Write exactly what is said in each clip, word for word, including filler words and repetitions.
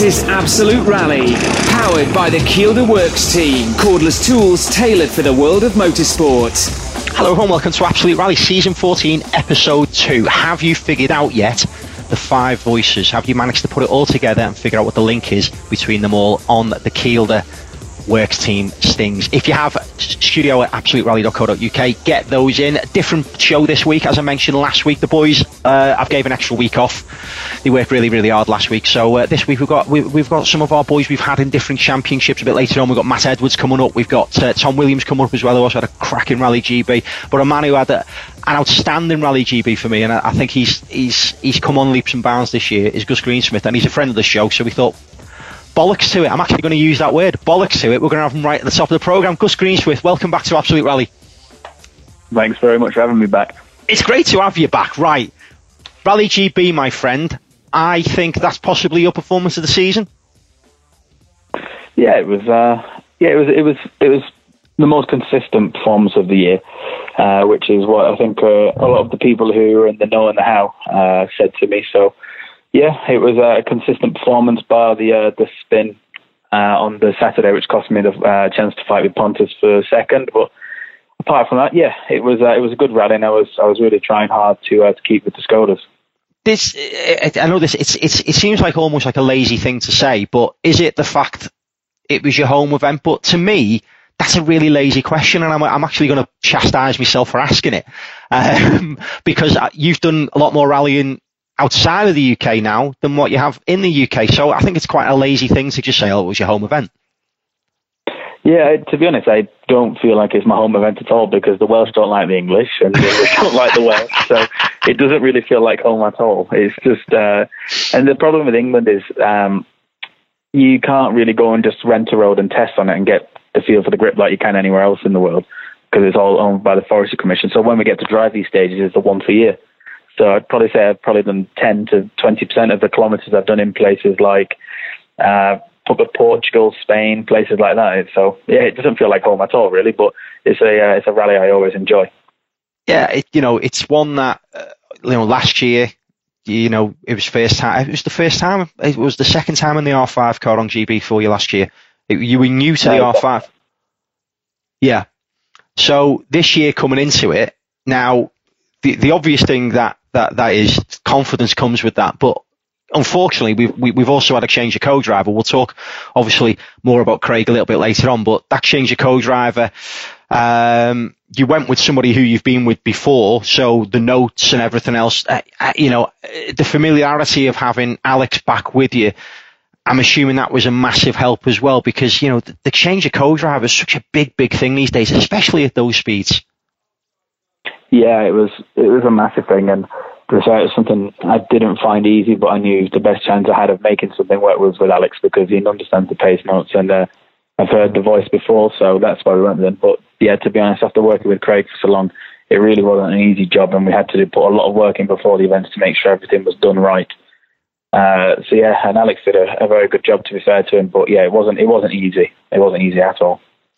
is Absolute Rally, powered by the Kielder Works team, cordless tools tailored for the world of motorsport. Hello everyone, welcome to Absolute Rally Season fourteen, Episode two. Have you figured out yet the five voices? Have you managed to put it all together and figure out what the link is between them all on the Kielder Works team stings? If you have, studio at absolute rally dot co dot uk, get those in. Different show this week, as I mentioned last week. The boys, uh, I've gave an extra week off. They worked really, really hard last week. So uh, this week we've got we, we've got some of our boys we've had in different championships. A bit later on, we've got Matt Edwards coming up. We've got uh, Tom Williams coming up as well, who also had a cracking Rally G B. But a man who had a, an outstanding Rally G B for me, and I, I think he's he's he's come on leaps and bounds this year, is Gus Greensmith, and he's a friend of the show. So we thought, bollocks to it. I'm actually going to use that word. Bollocks to it. We're going to have him right at the top of the programme. Gus Greensmith, welcome back to Absolute Rally. Thanks very much for having me back. It's great to have you back. Right. Rally G B, my friend. I think that's possibly your performance of the season. Yeah, it was. Uh, yeah, it was. It was. It was the most consistent performance of the year, uh, which is what I think uh, a lot of the people who are in the know and the how uh, said to me. So, yeah, it was a consistent performance, bar the uh, the spin uh, on the Saturday, which cost me the uh, chance to fight with Pontus for second. But apart from that, yeah, it was uh, it was a good rally, and I was I was really trying hard to uh, to keep with the Skodas. This, I know this. It's it's it seems like almost like a lazy thing to say, but is it the fact it was your home event? But to me, that's a really lazy question, and I'm I'm actually going to chastise myself for asking it, um, because you've done a lot more rallying outside of the U K now than what you have in the U K. So I think it's quite a lazy thing to just say, "Oh, it was your home event." Yeah, to be honest, I don't feel like it's my home event at all, because the Welsh don't like the English and the English don't like the Welsh, so it doesn't really feel like home at all. It's just, uh, and the problem with England is um, you can't really go and just rent a road and test on it and get the feel for the grip like you can anywhere else in the world, because it's all owned by the Forestry Commission. So when we get to drive these stages, it's the once a year. So I'd probably say I've probably done ten to twenty percent of the kilometres I've done in places like uh, Portugal, Spain, places like that. So yeah, it doesn't feel like home at all, really. But it's a uh, it's a rally I always enjoy. Yeah, it, you know, it's one that uh, you know last year, you know, it was first time. It was the first time. It was the second time in the R five car on G B for you last year. It, you were new to the R five. Yeah. So this year coming into it, now the the obvious thing that that that is confidence comes with that, but unfortunately, we've, we, we've also had a change of co-driver. We'll talk, obviously, more about Craig a little bit later on, but that change of co-driver, um, you went with somebody who you've been with before, so the notes and everything else, uh, uh, you know, the familiarity of having Alex back with you, I'm assuming that was a massive help as well, because, you know, the, the change of co-driver is such a big, big thing these days, especially at those speeds. Yeah, it was it was a massive thing, and it was something I didn't find easy, but I knew the best chance I had of making something work was with Alex, because he understands the pace notes, and uh, I've heard the voice before, so that's why we went with him. But yeah, to be honest, after working with Craig for so long, it really wasn't an easy job, and we had to put a lot of work in before the events to make sure everything was done right. Uh, so yeah, and Alex did a, a very good job, to be fair to him. But yeah, it wasn't it wasn't easy. It wasn't easy at all.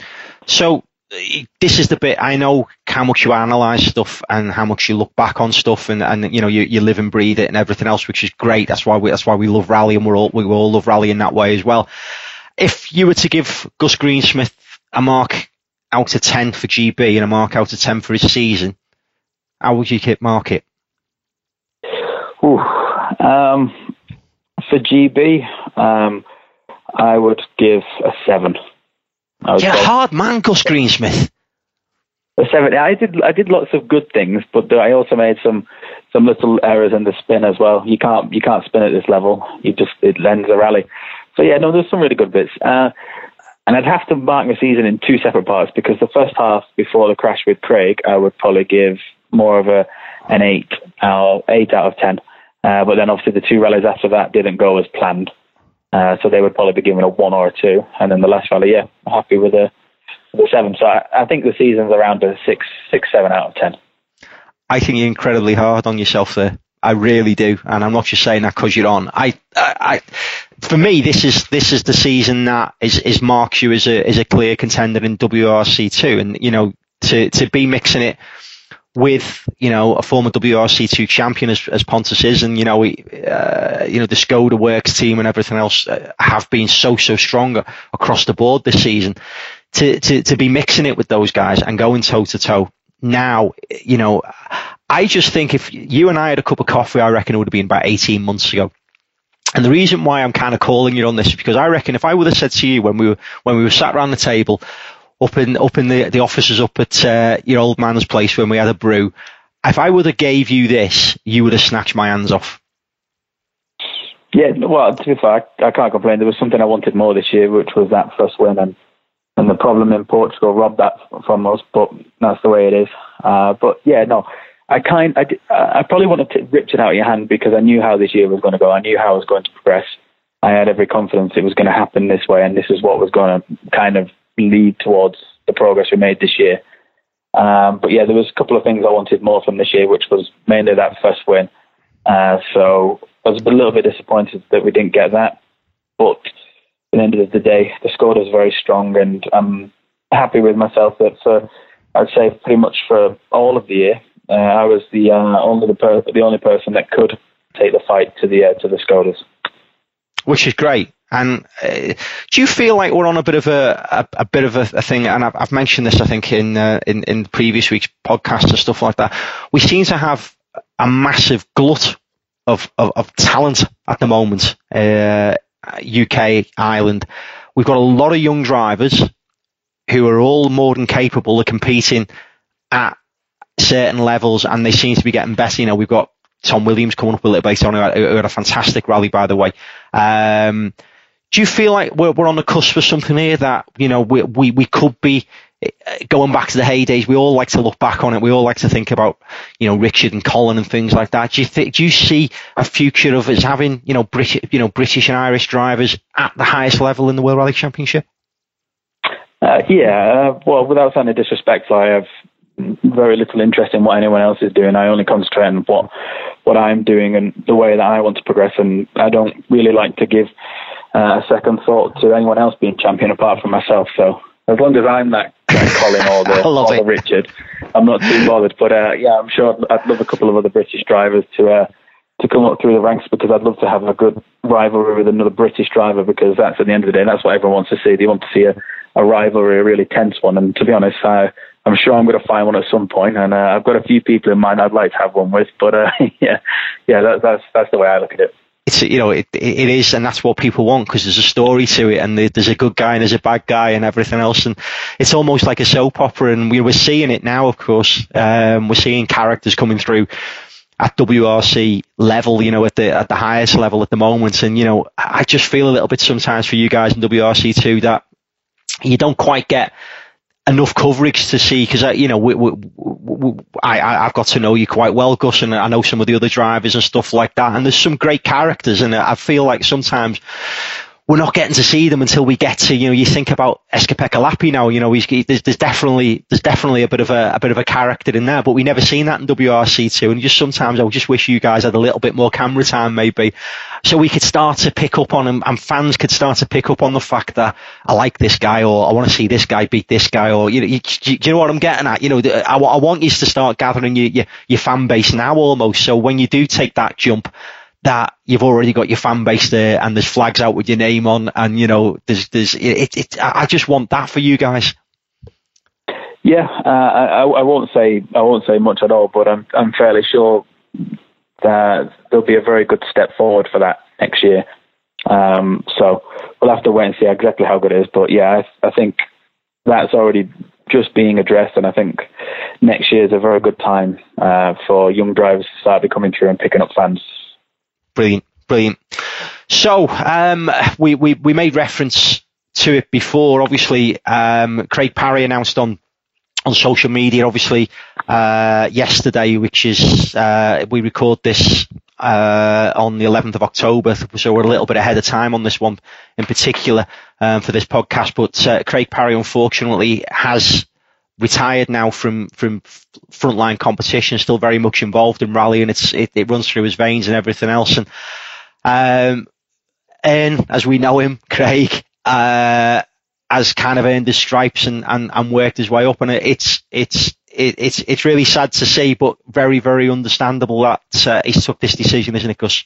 So this is the bit, I know how much you analyse stuff and how much you look back on stuff, and, and you know you, you live and breathe it and everything else, which is great. That's why we that's why we love rally, and we're all we all love rally in that way as well. If you were to give Gus Greensmith a mark out of ten for G B and a mark out of ten for his season, how would you mark it? Ooh, um, for G B, um, I would give a seven. You're a hard man, Gus Greensmith. A seven. I did. I did lots of good things, but I also made some some little errors in the spin as well. You can't you can't spin at this level. You just it lends a rally. So yeah, no, there's some really good bits. Uh, and I'd have to mark my season in two separate parts, because the first half before the crash with Craig, I would probably give more of a an eight out eight out of ten. Uh, but then obviously the two rallies after that didn't go as planned. Uh, so they would probably be given a one or a two. And then the last rally, yeah, I'm happy with a, with a seven. So I, I think the season's around a six, six, seven out of ten. I think you're incredibly hard on yourself there. I really do. And I'm not just saying that because you're on. I, I, I, for me, this is this is the season that is, is marks you as a as a clear contender in W R C two. And, you know, to, to be mixing it with, you know, a former W R C two champion as, as Pontus is, and, you know, we, uh, you know, the Skoda Works team and everything else uh, have been so, so strong across the board this season. To, to, to be mixing it with those guys and going toe to toe now, you know, I just think if you and I had a cup of coffee, I reckon it would have been about eighteen months ago. And the reason why I'm kind of calling you on this is because I reckon if I would have said to you when we were, when we were sat around the table, up in up in the, the offices up at uh, your old man's place when we had a brew, if I would have gave you this, you would have snatched my hands off. Yeah, well, to be fair, I, I can't complain. There was something I wanted more this year, which was that first win, and, and the problem in Portugal robbed that from us, but that's the way it is. Uh, but yeah, no, I kind, I, I probably wanted to rip it out of your hand because I knew how this year was going to go. I knew how I was going to progress. I had every confidence it was going to happen this way, and this is what was going to kind of lead towards the progress we made this year. Um, but yeah, there was a couple of things I wanted more from this year, which was mainly that first win. Uh, so I was a little bit disappointed that we didn't get that. But at the end of the day, the squad is very strong, and I'm happy with myself that for, I'd say pretty much for all of the year, uh, I was the uh, only the, per- the only person that could take the fight to the uh, to the Skodas. Which is great. And uh, do you feel like we're on a bit of a a, a bit of a, a thing? And I've, I've mentioned this, I think, in, uh, in in previous week's podcasts and stuff like that. We seem to have a massive glut of of, of talent at the moment. Uh, U K, Ireland. We've got a lot of young drivers who are all more than capable of competing at certain levels, and they seem to be getting better. You know, we've got Tom Williams coming up a little bit on, who had a fantastic rally, by the way. Um, do you feel like we're, we're on the cusp of something here that, you know, we, we, we could be going back to the heydays? We all like to look back on it. We all like to think about, you know, Richard and Colin and things like that. Do you think, do you see a future of us having, you know, British, you know, British and Irish drivers at the highest level in the World Rally Championship? Uh, yeah, uh, well, without sounding disrespectful, I have very little interest in what anyone else is doing. I only concentrate on what what I'm doing and the way that I want to progress, and I don't really like to give uh, a second thought to anyone else being champion apart from myself. So as long as I'm that Colin or the, or the Richard, I'm not too bothered. But uh, yeah, I'm sure I'd, I'd love a couple of other British drivers to uh, to come up through the ranks, because I'd love to have a good rivalry with another British driver, because that's, at the end of the day, that's what everyone wants to see. They want to see a, a rivalry, a really tense one. And to be honest, I, I'm sure I'm going to find one at some point, and uh, I've got a few people in mind I'd like to have one with. But uh, yeah, yeah, that, that's that's the way I look at it. It's, you know, it it is, and that's what people want, because there's a story to it, and there's a good guy and there's a bad guy and everything else, and it's almost like a soap opera. And we were seeing it now, of course. Um, we're seeing characters coming through at W R C level, you know, at the at the highest level at the moment. And, you know, I just feel a little bit sometimes for you guys in W R C too that you don't quite get enough coverage to see, because, you know, we, we, we, I, I've got to know you quite well, Gus, and I know some of the other drivers and stuff like that. And there's some great characters, and I feel like sometimes we're not getting to see them until we get to, you know, you think about Esca-Pekka Lappi now, you know, he's, there's, there's definitely, there's definitely a bit of a, a bit of a character in there, but we never seen that in W R C two. And just sometimes I just wish you guys had a little bit more camera time, maybe, so we could start to pick up on, and, and fans could start to pick up on the fact that I like this guy, or I want to see this guy beat this guy, or, you know, you, you, you know what I'm getting at? You know, I, I want you to start gathering your, your, your fan base now almost. So when you do take that jump, that you've already got your fan base there, and there's flags out with your name on, and, you know, there's, there's, it, it, I just want that for you guys. Yeah, uh, I, I won't say, I won't say much at all, but I'm, I'm fairly sure that there'll be a very good step forward for that next year. Um, so we'll have to wait and see exactly how good it is. But yeah, I, I think that's already just being addressed, and I think next year is a very good time uh, for young drivers to start coming through and picking up fans. Brilliant, brilliant. So um, we, we, we made reference to it before. Obviously, um, Craig Parry announced on on social media, obviously, uh, yesterday, which is, uh, we record this uh, on the eleventh of October, so we're a little bit ahead of time on this one in particular um, for this podcast. But uh, Craig Parry, unfortunately, has retired now from from frontline competition, still very much involved in rally, and it's it, it runs through his veins and everything else. And um and as we know him, Craig uh has kind of earned his stripes and and, and worked his way up, and it's it's it, it's it's really sad to see, but very, very understandable that uh, he's took this decision, isn't it, Gus?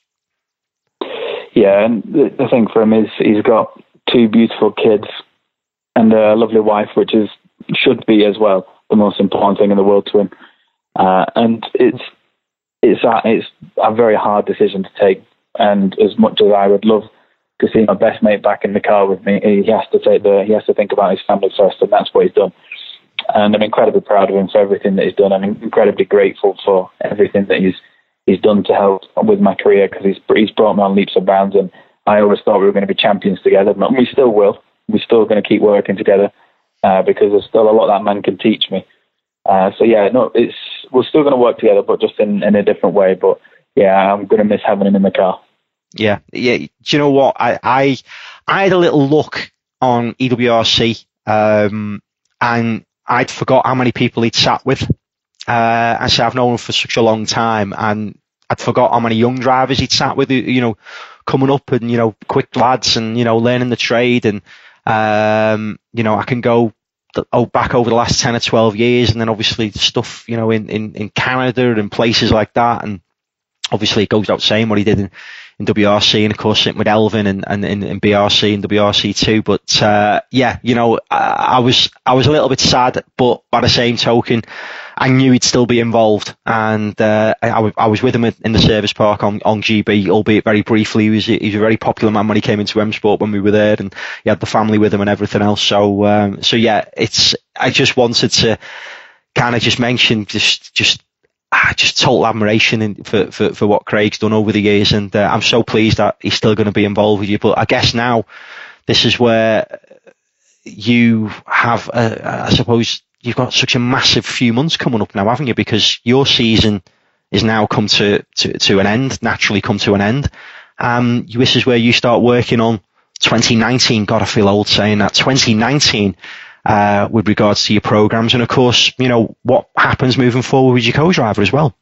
Yeah, and the, the thing for him is he's got two beautiful kids and a lovely wife, which is should be as well the most important thing in the world to him. Uh, and it's it's a, it's a very hard decision to take. And as much as I would love to see my best mate back in the car with me, he has to take the he has to think about his family first, and that's what he's done. And I'm incredibly proud of him for everything that he's done. I'm incredibly grateful for everything that he's he's done to help with my career, because he's he's brought me on leaps and bounds. And I always thought we were going to be champions together, but we still will. We're still going to keep working together uh, because there's still a lot that man can teach me. Uh, so yeah, no, it's we're still going to work together, but just in, in a different way. But yeah, I'm going to miss having him in the car. Yeah, yeah. Do you know what? I I, I had a little look on E W R C, um, and I'd forgot how many people he'd sat with. Uh, I say I've known him for such a long time, and I'd forgot how many young drivers he'd sat with, you know, coming up and, you know, quick lads and, you know, learning the trade. And, um, you know, I can go oh, back over the last ten or twelve years, and then obviously stuff, you know, in, in, in Canada and places like that. And obviously it goes without saying what he did in, in W R C, and of course sitting with Elvin and, and in, in B R C and W R C too. But, uh, yeah, you know, I, I was, I was a little bit sad, but by the same token, I knew he'd still be involved, and uh, I, I was with him in the service park on, on G B, albeit very briefly. He was, he was a very popular man when he came into M Sport when we were there, and he had the family with him and everything else. So, um, so yeah, it's. I just wanted to kind of just mention just, just, ah, just total admiration in, for, for for what Craig's done over the years, and uh, I'm so pleased that he's still going to be involved with you. But I guess now this is where you have, uh, I suppose. You've got such a massive few months coming up now, haven't you? Because your season is now come to, to, to an end, naturally come to an end. Um, this is where you start working on twenty nineteen. God, I feel old saying that. twenty nineteen, uh, with regards to your programs. And of course, you know, what happens moving forward with your co-driver as well.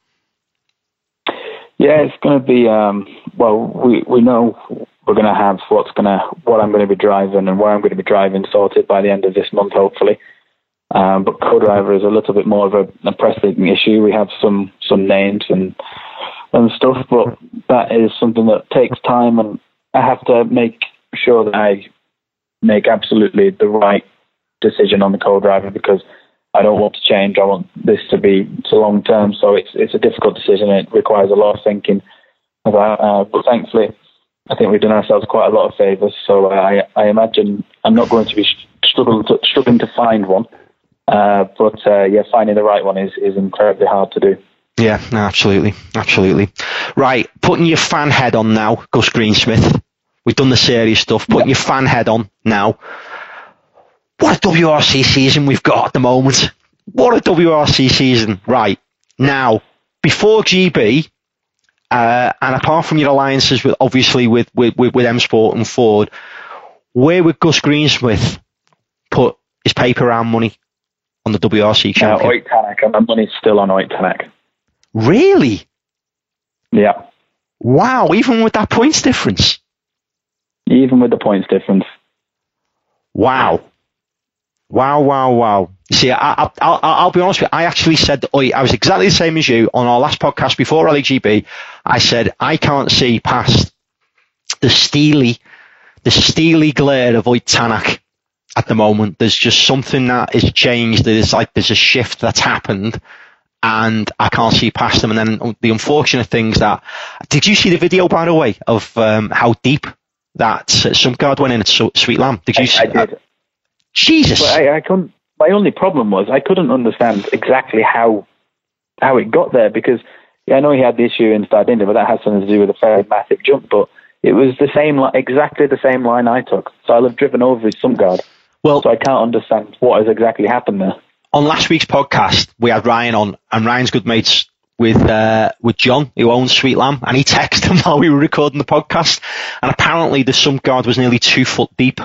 Yeah, it's going to be, um, well, we, we know we're going to have what's going to, what I'm going to be driving and where I'm going to be driving sorted by the end of this month, hopefully. Um, but co-driver is a little bit more of a, a pressing issue. We have some, some names and and stuff, but that is something that takes time, and I have to make sure that I make absolutely the right decision on the co-driver, because I don't want to change. I want this to be to long term, so it's it's a difficult decision. It requires a lot of thinking about, uh, but thankfully, I think we've done ourselves quite a lot of favours. So I I imagine I'm not going to be struggling to, struggling to find one. Uh, but uh, yeah, finding the right one is, is incredibly hard to do. Yeah, no, absolutely, absolutely. Right, putting your fan head on now, Gus Greensmith. We've done the serious stuff. Putting yep. your fan head on now. What a W R C season we've got at the moment. What a W R C season. Right, now, before G B, uh, and apart from your alliances with obviously with, with, with, with M Sport and Ford, where would Gus Greensmith put his paper round money on the W R C champion? Uh, Ott Tanak, and my money's still on Ott Tanak. Really? Yeah. Wow, even with that points difference? Even with the points difference. Wow. Wow, wow, wow. See, I, I, I'll, I'll be honest with you, I actually said, I was exactly the same as you on our last podcast before Rally G B. I said, I can't see past the steely, the steely glare of Ott Tanak. At the moment, there's just something that has changed. There's like there's a shift that's happened, and I can't see past them. And then the unfortunate things that did you see the video, by the way, of um, how deep that Sumgard went in at Sweet Lamb? Did you? I, see I did. that? Jesus. But I, I couldn't. My only problem was I couldn't understand exactly how how it got there, because yeah, I know he had the issue in Sardinia, but that has something to do with a very massive jump. But it was the same, exactly the same line I took. So I'll have driven over his Sumgard. Well, so I can't understand what has exactly happened there. On last week's podcast, we had Ryan on, and Ryan's good mates with uh, with John, who owns Sweet Lamb, and he texted him while we were recording the podcast, and apparently the Sumgard was nearly two foot deep.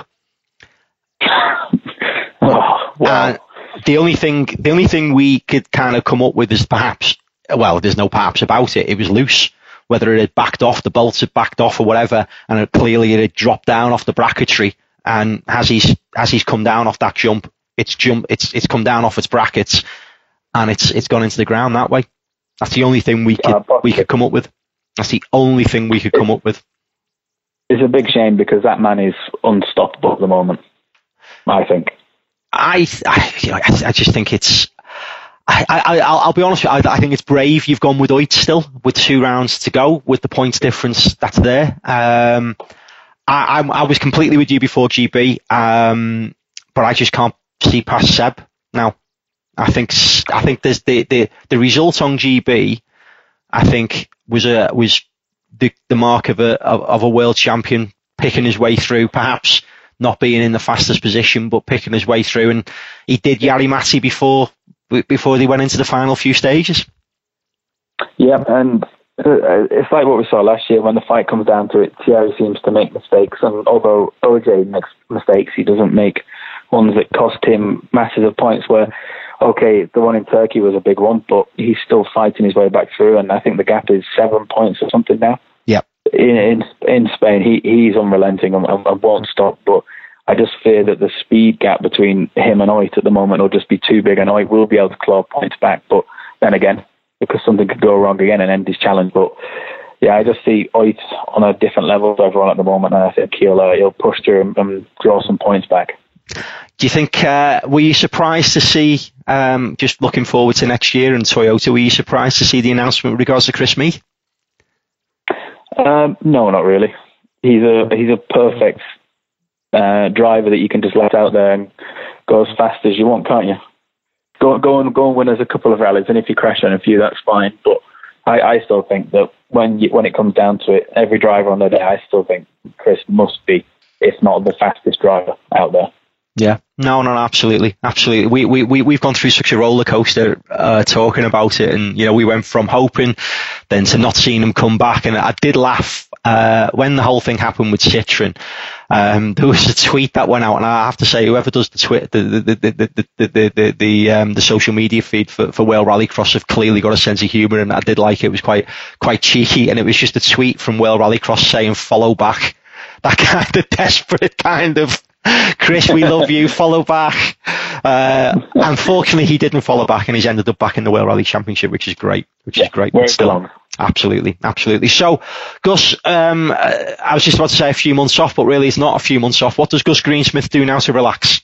Oh, wow. And the only thing, the only thing we could kind of come up with is perhaps, well, there's no perhaps about it. It was loose. Whether it had backed off, the bolts had backed off or whatever, and it, clearly it had dropped down off the bracketry. And as he's as he's come down off that jump, it's jump it's it's come down off its brackets, and it's it's gone into the ground that way. That's the only thing we could uh, we could come up with. That's the only thing we could come up with. It's a big shame because that man is unstoppable at the moment, I think. I I, I just think it's. I, I, I'll be honest with you, I, I think it's brave you've gone with Oit still, with two rounds to go, with the points difference that's there. Um, I, I, I was completely with you before G B, um, but I just can't see past Seb now. I think I think there's the, the, the result on G B, I think, was a was the, the mark of a of, of a world champion picking his way through, perhaps not being in the fastest position, but picking his way through, and he did Jari Matti before. before they went into the final few stages. Yeah, and uh, it's like what we saw last year. When the fight comes down to it, Thierry seems to make mistakes, and although O J makes mistakes, he doesn't make ones that cost him masses of points. Where, okay, the one in Turkey was a big one, but he's still fighting his way back through, and I think the gap is seven points or something now. Yeah. In in, in Spain, he he's unrelenting and, and won't stop, but I just fear that the speed gap between him and Oit at the moment will just be too big, and Oit will be able to claw points back. But then again, because something could go wrong again and end his challenge. But yeah, I just see Oit on a different level to everyone at the moment, and I think he'll uh, he'll push through and, and draw some points back. Do you think, uh, were you surprised to see, um, just looking forward to next year and Toyota, were you surprised to see the announcement with regards to Chris Meade? Um, no, not really. He's a he's a perfect Uh, driver that you can just let out there and go as fast as you want, can't you? Go, go and go and win us a couple of rallies, and if you crash on a few, that's fine. But I, I still think that when you, when it comes down to it, every driver on the day, I still think Chris must be, if not the fastest driver out there. Yeah, no, no, absolutely, absolutely. We we we we've gone through such a roller coaster uh, talking about it, and you know, we went from hoping, then to not seeing him come back, and I did laugh uh, when the whole thing happened with Citroen. Um, there was a tweet that went out, and I have to say, whoever does the tweet, the the the the the the, the, the, um, the social media feed for, for World Rallycross have clearly got a sense of humour, and I did like it. It was quite quite cheeky, and it was just a tweet from World Rallycross saying "follow back," that kind of desperate kind of. Chris, we love you, follow back. Uh, unfortunately, he didn't follow back, and he's ended up back in the World Rally Championship, which is great, which yeah, is great. But still, long. absolutely, absolutely. So, Gus, um, I was just about to say a few months off, but really it's not a few months off. What does Gus Greensmith do now to relax?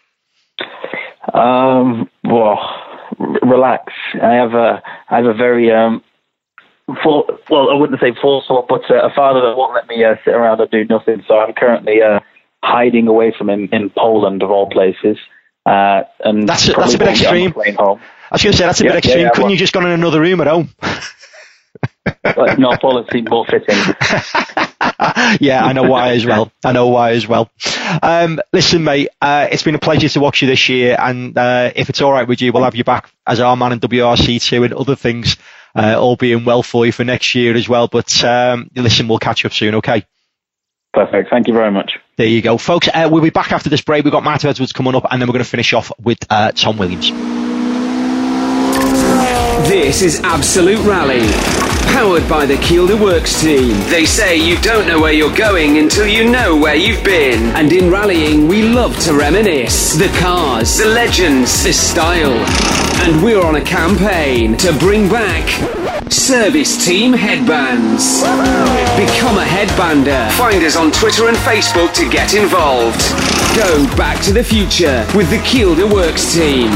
Um, well, r- relax. I have a, I have a very, um, full, well, I wouldn't say forceful, but uh, a father that won't let me uh, sit around and do nothing. So I'm currently, uh, hiding away from him in Poland, of all places. Uh, and that's a, that's a bit extreme. Home. I was going to say, that's a yeah, bit extreme. Yeah, yeah, Couldn't well, you just gone in another room at home? Like, no, Poland seemed more fitting. Yeah, I know why as well. I know why as well. Um, listen, mate, uh, it's been a pleasure to watch you this year, and uh, if it's all right with you, we'll have you back as our man in W R C two and other things, uh, all being well for you for next year as well. But um, listen, we'll catch up soon, okay? Perfect. Thank you very much. There you go, folks. Uh, we'll be back after this break. We've got Matt Edwards coming up, and then we're going to finish off with uh, Tom Williams. This is Absolute Rally, powered by the Kielder Works team. They say you don't know where you're going until you know where you've been. And in rallying, we love to reminisce. The cars, the legends, the style. And we're on a campaign to bring back Service Team Headbands. Become a headbander. Find us on Twitter and Facebook to get involved. Go back to the future with the Kielder Works team.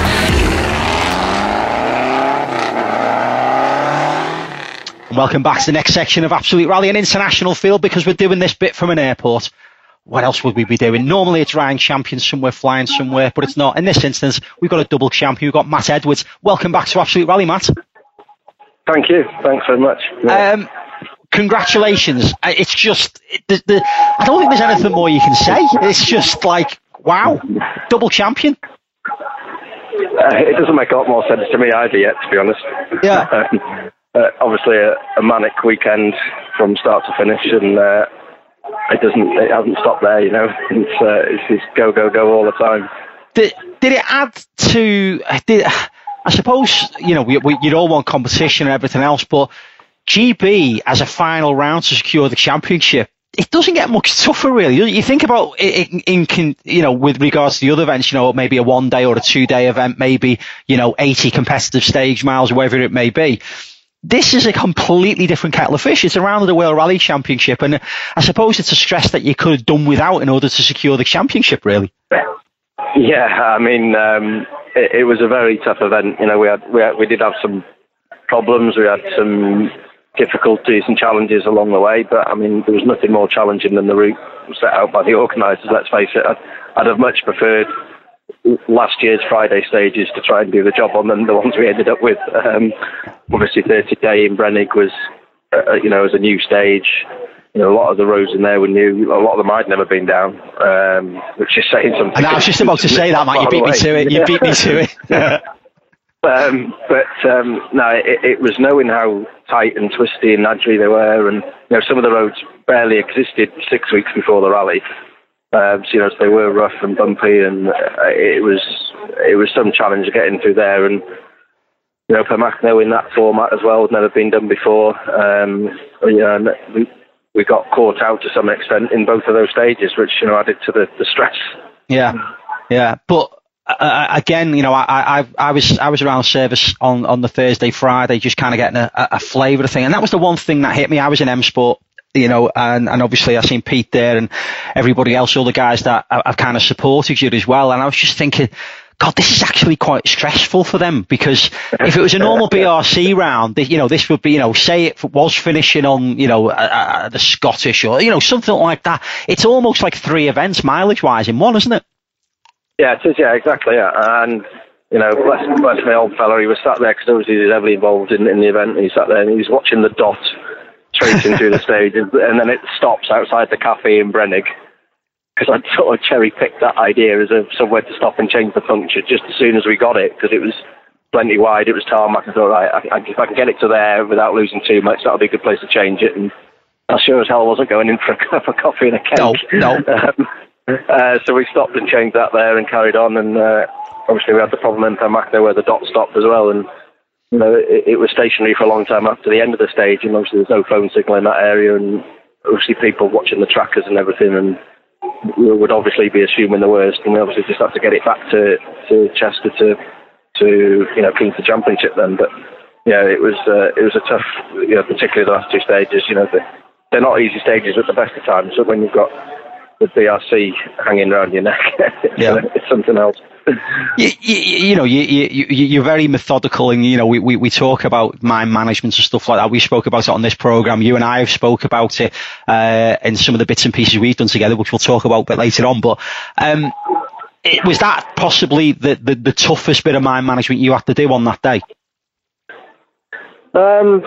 Welcome back to the next section of Absolute Rally and International Field, because we're doing this bit from an airport. What else would we be doing? Normally it's Ryan Champion somewhere, flying somewhere, but it's not. In this instance, we've got a double champion. We've got Matt Edwards. Welcome back to Absolute Rally, Matt. Thank you. Thanks very much. Yeah. Um, congratulations. It's just, it, the, the, I don't think there's anything more you can say. It's just like, wow, double champion. Uh, it doesn't make a lot more sense to me either yet, to be honest. Yeah. um, uh, obviously a, a manic weekend from start to finish, and uh, it doesn't, it hasn't stopped there, you know. It's, uh, it's just go, go, go all the time. Did, did it add to, did, I suppose, you know, we, we, you'd all want competition and everything else, but G B as a final round to secure the championship, it doesn't get much tougher, really. You think about it in, in, you know, with regards to the other events, you know, maybe a one day or a two day event, maybe, you know, eighty competitive stage miles, whatever it may be. This is a completely different kettle of fish. It's around the World Rally Championship, and I suppose it's a stress that you could have done without in order to secure the championship, really. Yeah, I mean, um, it, it was a very tough event. You know, we had, we had, we did have some problems. We had some difficulties and challenges along the way, but I mean, there was nothing more challenging than the route set out by the organisers. Let's face it, I'd, I'd have much preferred last year's Friday stages to try and do the job on than the ones we ended up with. Um, obviously, thirty day in Brennig was, uh, you know, as a new stage. You know, a lot of the roads in there were new. A lot of them I'd never been down, um, which is saying something. And I was just about to say that, Matt. You beat me to it. You beat me to it. Um, but um, no, it, it was knowing how tight and twisty and nudgy they were, and you know, some of the roads barely existed six weeks before the rally. Um, so, you know, so they were rough and bumpy, and uh, it was it was some challenge getting through there. And you know, Pemacknoe in that format as well had never been done before. Um, you know, and we we got caught out to some extent in both of those stages, which you know added to the, the stress. Yeah, yeah, but. Uh, again, you know, I, I, I was, I was around service on, on the Thursday, Friday, just kind of getting a, a flavour of the thing, and that was the one thing that hit me. I was in M Sport, you know, and, and obviously I seen Pete there and everybody else, all the guys that have kind of supported you as well, and I was just thinking, God, this is actually quite stressful for them, because if it was a normal B R C round, you know, this would be, you know, say it was finishing on, you know, uh, uh, the Scottish or, you know, something like that. It's almost like three events mileage-wise in one, isn't it? Yeah, it is, yeah, exactly, yeah. And, you know, bless, bless my old fella, he was sat there, because obviously he was heavily involved in, in the event, and he sat there and he was watching the dot tracing through the stage, and, and then it stops outside the cafe in Brennig, because I'd sort of cherry-picked that idea as a somewhere to stop and change the puncture just as soon as we got it, because it was plenty wide, it was tarmac, I thought, right, I, I, if I can get it to there without losing too much, that'll be a good place to change it, and I sure as hell wasn't going in for a cup of coffee and a cake. No, no. Um, Uh, so we stopped and changed that there and carried on, and uh, obviously we had the problem in Pemacknoe where the dot stopped as well, and you know it, it was stationary for a long time after the end of the stage, and obviously there's no phone signal in that area, and obviously people watching the trackers and everything, and we would obviously be assuming the worst, and we obviously just had to get it back to, to Chester to to you know clean the championship then. But yeah, it was uh, it was a tough, you know, particularly the last two stages. You know, they're not easy stages at the best of times. So when you've got the B R C hanging around your neck, yeah. it's something else. You, you, you know, you, you, you're very methodical, and you know, we, we, we talk about mind management and stuff like that. We spoke about it on this program. You and I have spoke about it uh, in some of the bits and pieces we've done together, which we'll talk about a bit later on. But um, it, was that possibly the, the, the toughest bit of mind management you had to do on that day? Um.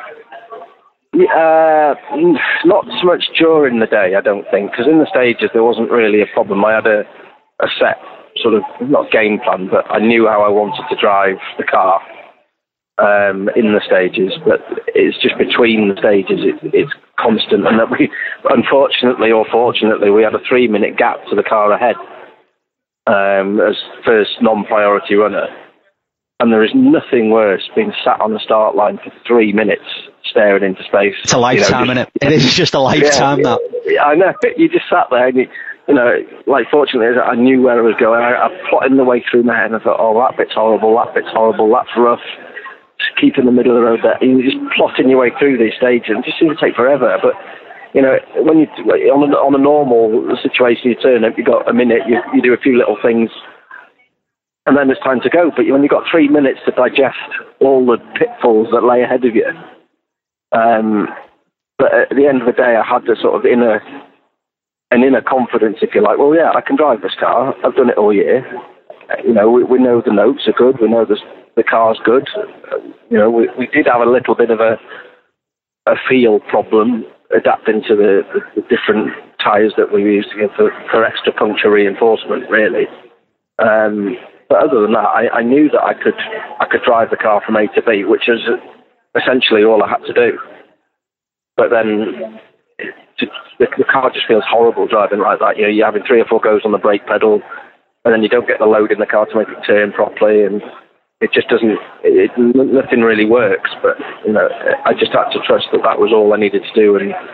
Uh, not so much during the day, I don't think, because in the stages there wasn't really a problem. I had a, a set sort of, not game plan, but I knew how I wanted to drive the car um, in the stages, but it's just between the stages, it, it's constant, and that we, unfortunately or fortunately, we had a three minute gap to the car ahead um, as first non-priority runner, and there is nothing worse being sat on the start line for three minutes staring into space. It's a lifetime, you know, just, isn't it? It is just a lifetime, yeah, that. I know. You just sat there and you, you know, like fortunately I knew where I was going. I, I plotted the way through my head and I thought, oh, that bit's horrible, that bit's horrible, that's rough. Just keep in the middle of the road there. And you're just plotting your way through these stages, and it just seems to take forever. But, you know, when you, on a, on a normal situation, you turn up, you've got a minute, you, you do a few little things, and then there's time to go. But when you've got three minutes to digest all the pitfalls that lay ahead of you, Um, but at the end of the day, I had the sort of inner, an inner confidence, if you like. Well, yeah, I can drive this car. I've done it all year. You know, we, we know the notes are good. We know the the car's good. You know, we, we did have a little bit of a a feel problem adapting to the, the, the different tyres that we used to get for, for extra puncture reinforcement, really. Um, but other than that, I, I knew that I could I could drive the car from A to B, which is essentially all I had to do. But then to, the, the car just feels horrible driving like that. You know, you're having three or four goes on the brake pedal, and then you don't get the load in the car to make it turn properly, and it just doesn't, it, nothing really works. But, you know, I just had to trust that that was all I needed to do, and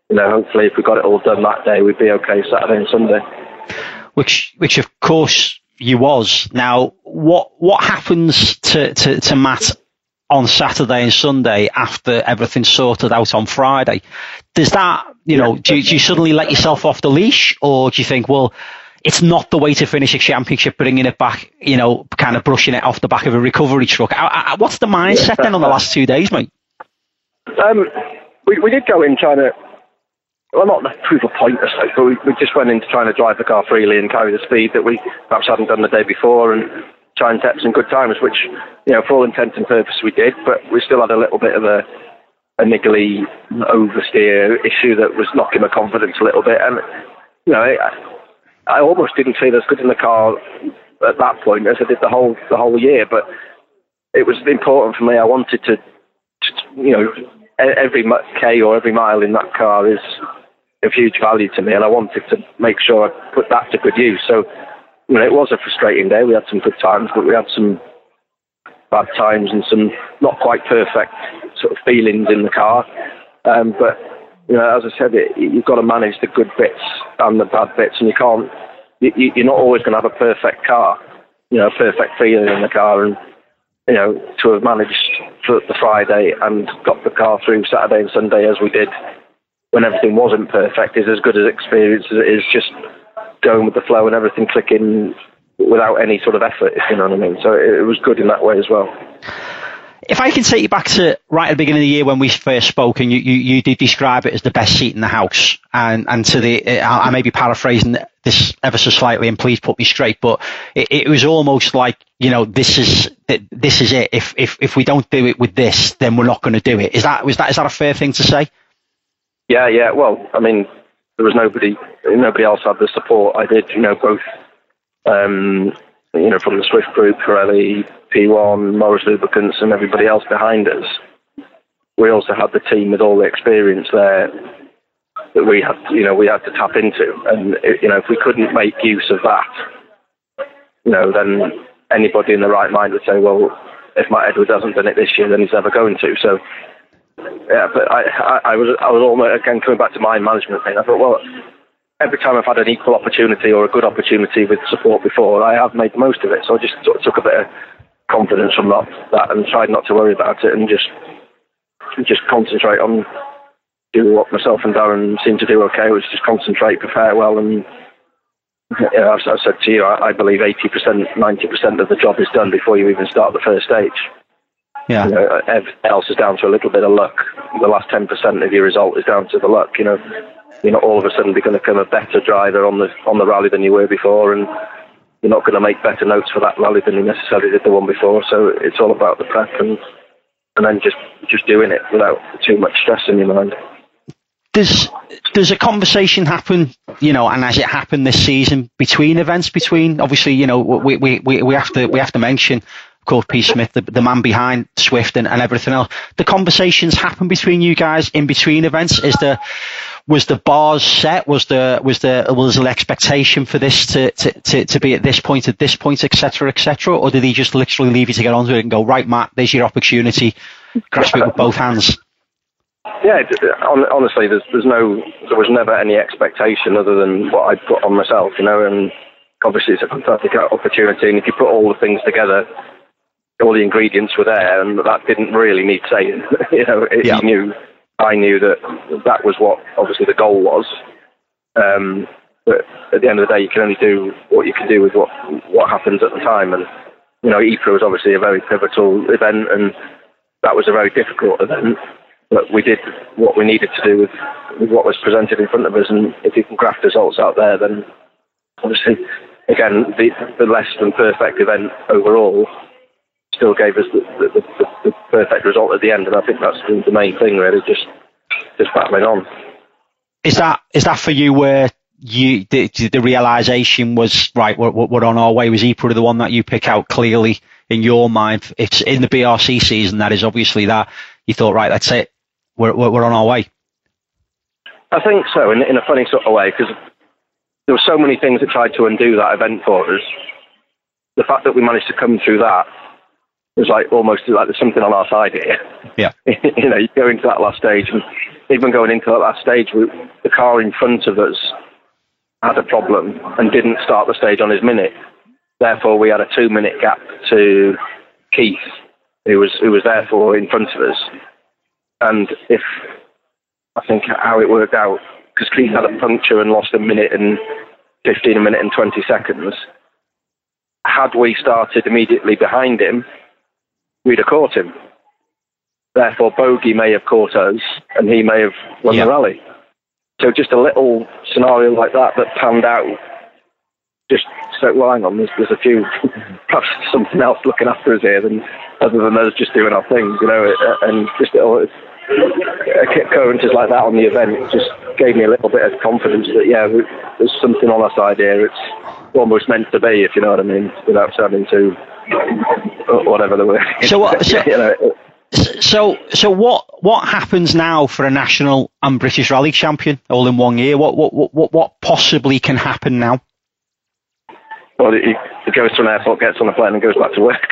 you know, hopefully if we got it all done that day, we'd be okay Saturday and Sunday. Which, which of course you was. Now, what what happens to, to, to Matt on Saturday and Sunday after everything's sorted out on Friday? Does that, you know, do, do you suddenly let yourself off the leash, or do you think, well, it's not the way to finish a championship, bringing it back, you know, kind of brushing it off the back of a recovery truck? I, I, what's the mindset then on the last two days, mate? Um, we, we did go in trying to, well, not prove a point or so, but we, we just went into trying to drive the car freely and carry the speed that we perhaps hadn't done the day before, and try and set some good times, which, you know, for all intents and purposes we did, but we still had a little bit of a, a niggly oversteer issue that was knocking my confidence a little bit. And, you know, I, I almost didn't feel as good in the car at that point as I did the whole the whole year, but it was important for me. I wanted to, to you know, every K or every mile in that car is of huge value to me, and I wanted to make sure I put that to good use. So, you know, it was a frustrating day. We had some good times, but we had some bad times and some not quite perfect sort of feelings in the car. Um, but, you know, as I said, it, you've got to manage the good bits and the bad bits, and you can't, you, you're not always going to have a perfect car, you know, a perfect feeling in the car. And, you know, to have managed for the Friday and got the car through Saturday and Sunday as we did when everything wasn't perfect is as good an experience as it is just going with the flow and everything clicking without any sort of effort, if you know what I mean. So it, it was good in that way as well. If I can take you back to right at the beginning of the year when we first spoke, and you, you, you did describe it as the best seat in the house, and, and to the, I, I may be paraphrasing this ever so slightly, and please put me straight, but it, it was almost like, you know, this is this is it. If if if we don't do it with this, then we're not going to do it. Is that was that is that a fair thing to say? Yeah, yeah. Well, I mean, there was nobody, nobody else had the support I did, you know, both, um, you know, from the Swift Group, Pirelli, P one, Morris Lubricants, and everybody else behind us. We also had the team with all the experience there that we had, you know, we had to tap into. And, you know, if we couldn't make use of that, you know, then anybody in the right mind would say, well, if Matt Edwards hasn't done it this year, then he's never going to. So, yeah, but I, I, I was I was almost, again, coming back to my management thing, I thought, well, every time I've had an equal opportunity or a good opportunity with support before, I have made the most of it. So I just sort of took a bit of confidence from that, that and tried not to worry about it, and just just concentrate on doing what myself and Darren seemed to do okay, which is just concentrate, prepare well, and you know, as I said to you, I, I believe eighty percent, ninety percent of the job is done before you even start the first stage. Yeah. You know, everything else is down to a little bit of luck. The last ten percent of your result is down to the luck. You know, you're not all of a sudden going to become a better driver on the on the rally than you were before, and you're not going to make better notes for that rally than you necessarily did the one before. So it's all about the prep and and then just just doing it without too much stress in your mind. Does does a conversation happen, you know, and has it happened this season between events? Between obviously, you know, we we we, we have to we have to mention, of course, Pete Smith, the, the man behind Swift and, and everything else. The conversations happen between you guys in between events. Is the was the bars set? Was the was the was there an expectation for this to, to, to, to be at this point, at this point, et cetera, et cetera, or did he just literally leave you to get onto it and go, right, Matt, there's your opportunity, grasp it with both hands? Yeah, honestly, there's there's no there was never any expectation other than what I put on myself, you know, and obviously it's a fantastic opportunity, and if you put all the things together, all the ingredients were there, and that didn't really need saying. you know, it, yeah. He knew, I knew that that was what obviously the goal was. Um, but at the end of the day, you can only do what you can do with what what happens at the time. And you know, Ypres was obviously a very pivotal event, and that was a very difficult event. But we did what we needed to do with, with what was presented in front of us, and if you can graft results out there, then obviously, again, the, the less than perfect event overall still gave us the, the, the, the perfect result at the end, and I think that's the main thing, really, just just battling on. Is that is that for you where you the, the realisation was, right, we're, we're on our way? Was Ypres the one that you pick out clearly in your mind? It's in the B R C season, that is obviously that you thought, right, that's it, we're we're on our way. I think so, in, in a funny sort of way, because there were so many things that tried to undo that event for us. The fact that we managed to come through that it was like almost like there's something on our side here. Yeah. You know, you go into that last stage, and even going into that last stage, we, the car in front of us had a problem and didn't start the stage on his minute. Therefore, we had a two-minute gap to Keith, who was who was therefore in front of us. And if I think how it worked out, because Keith had a puncture and lost a minute and fifteen, a minute and twenty seconds. Had we started immediately behind him, we'd have caught him. Therefore, bogey may have caught us, and he may have won yeah. the rally. So just a little scenario like that that panned out. Just so, well, hang on, there's, there's a few, perhaps something else looking after us here than other than us just doing our things, you know. And just little occurrences like that on the event just gave me a little bit of confidence that yeah, there's something on our side here. It's almost meant to be, if you know what I mean, without sounding too whatever the word. So what? So, you know, so so what? What happens now for a national and British Rally champion all in one year? What what what what possibly can happen now? Well, he, he goes to an airport, gets on a plane, and goes back to work.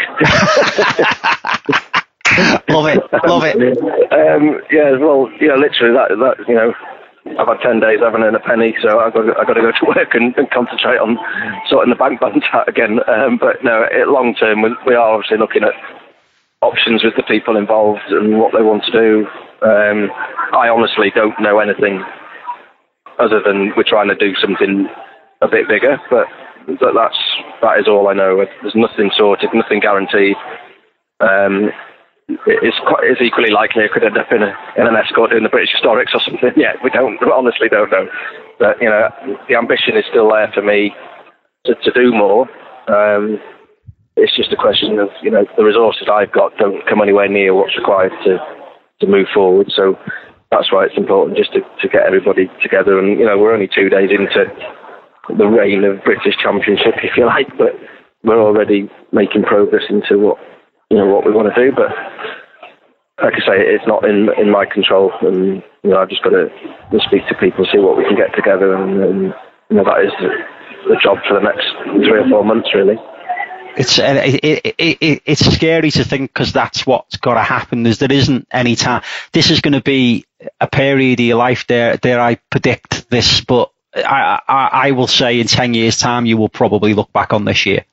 Love it, love it. Um, yeah, well, you know, literally that that you know. I've had ten days, I haven't earned a penny, so I've got to, I've got to go to work and, and concentrate on sorting the bank balance out again. Um, but no, it, long term, we, we are obviously looking at options with the people involved and what they want to do. Um, I honestly don't know anything other than we're trying to do something a bit bigger, but that, that's, that is all I know. There's nothing sorted, nothing guaranteed. Um, It's quite, it's equally likely it could end up in, a, in an escort doing the British Historics or something. Yeah, we don't, we honestly don't know. But, you know, the ambition is still there for me to, to do more. Um, it's just a question of, you know, the resources I've got don't come anywhere near what's required to, to move forward. So that's why it's important just to, to get everybody together. And, you know, we're only two days into the reign of British Championship, if you like, but we're already making progress into what, you know, what we want to do, but like I say, it's not in in my control, and you know, I've just got to, to speak to people, see what we can get together, and, and you know, that is the, the job for the next three or four months, really. It's uh, it, it, it, it's scary to think because that's what's got to happen. There's, there isn't any time. This is going to be a period of your life. There, dare I predict this? But I, I, I will say in ten years' time, you will probably look back on this year.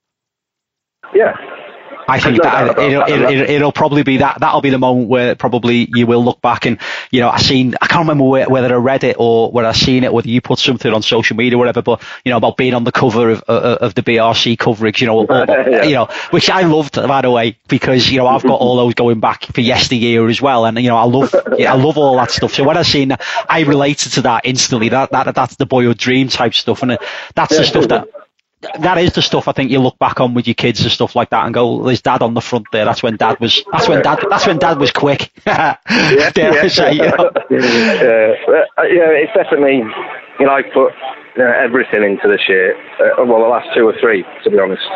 Yeah. I think that it'll, it'll, it'll, it'll probably be that. That'll be the moment where probably you will look back and, you know, I seen, I can't remember where, whether I read it or whether I seen it, whether you put something on social media or whatever, but, you know, about being on the cover of, uh, of the B R C coverage, you know, or, yeah. you know, which I loved, by the way, because, you know, I've got all those going back for yesteryear as well. And, you know, I love, yeah, I love all that stuff. So when I seen that, I related to that instantly. That, that, that's the boyhood dream type stuff. And that's yeah, the stuff that, that is the stuff I think you look back on with your kids and stuff like that and go, there's dad on the front there. That's when dad was, that's when dad, that's when dad was quick. yeah, Dare yeah. I say, you know? yeah. Uh, yeah, it's definitely, you know, I put you know, everything into this year. Uh, well, the last two or three, to be honest.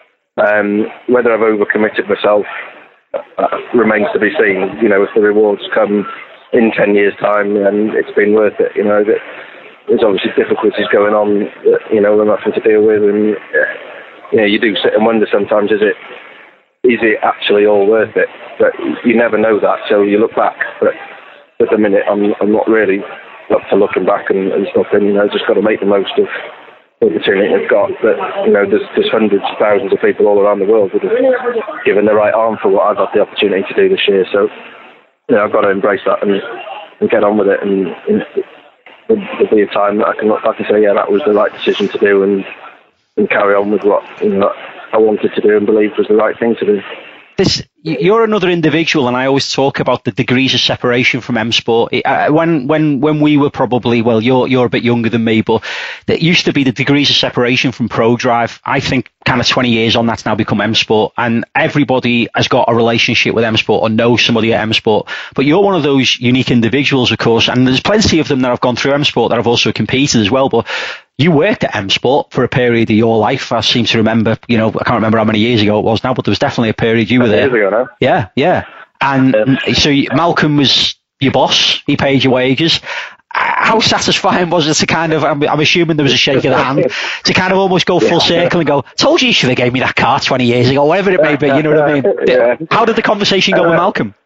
Um, whether I've overcommitted myself uh, remains to be seen. You know, if the rewards come in ten years' time, then it's been worth it. You know, that there's obviously difficulties going on that, you know, we're having to deal with, and uh, you know, you do sit and wonder sometimes, is it is it actually all worth it? But you never know that till you look back. But at the minute, I'm I'm not really up for looking back and, and stuff. And you know, just got to make the most of the opportunity I've got. But you know, there's there's hundreds of thousands of people all around the world that have given their right arm for what I've had the opportunity to do this year. So you know, I've got to embrace that and, and get on with it. And, and there'll be a time that I can look back and say, yeah, that was the right decision to do, and and carry on with what you know I wanted to do and believed was the right thing to do. This, you're another individual, and I always talk about the degrees of separation from M Sport. Uh, when when when we were probably, well, you're you're a bit younger than me, but there used to be the degrees of separation from Pro Drive. I think kind of twenty years on, that's now become M Sport, and everybody has got a relationship with M Sport or knows somebody at M Sport. But you're one of those unique individuals, of course, and there's plenty of them that have gone through M Sport that have also competed as well. But you worked at M Sport for a period of your life. I seem to remember, you know, I can't remember how many years ago it was now, but there was definitely a period you were there. Years ago now. Yeah, yeah. And yeah. So Malcolm was your boss. He paid your wages. how satisfying was it to kind of, I'm, I'm assuming there was a shake of the hand, to kind of almost go full circle and go, told you you should have gave me that car twenty years ago, whatever it may be, you know what I mean? Yeah. How did the conversation go with Malcolm?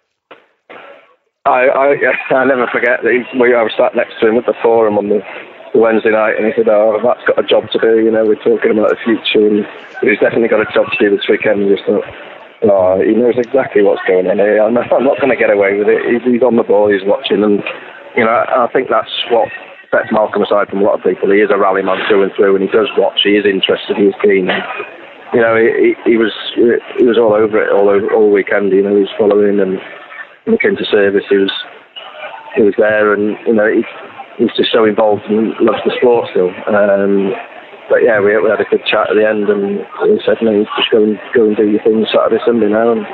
I, I, I never forget that he, we, I was sat next to him at the forum on the Wednesday night, and he said, oh, Matt's got a job to do, you know, we're talking about the future, and he's definitely got a job to do this weekend. And just thought, oh, he knows exactly what's going on here. I'm not, I'm not going to get away with it. He's, he's on the ball, he's watching, and, you know, I think that's what sets Malcolm aside from a lot of people. He is a rally man through and through, and he does watch, he is interested, he is keen. And, you know, he, he was he was all over it all over, all weekend, you know, he was following, and when he came to service, he was, he was there, and, you know, he, he's just so involved and loves the sport still. Um, but yeah, we, we had a good chat at the end, and he said, no, just go and go and do your thing Saturday, Sunday now. And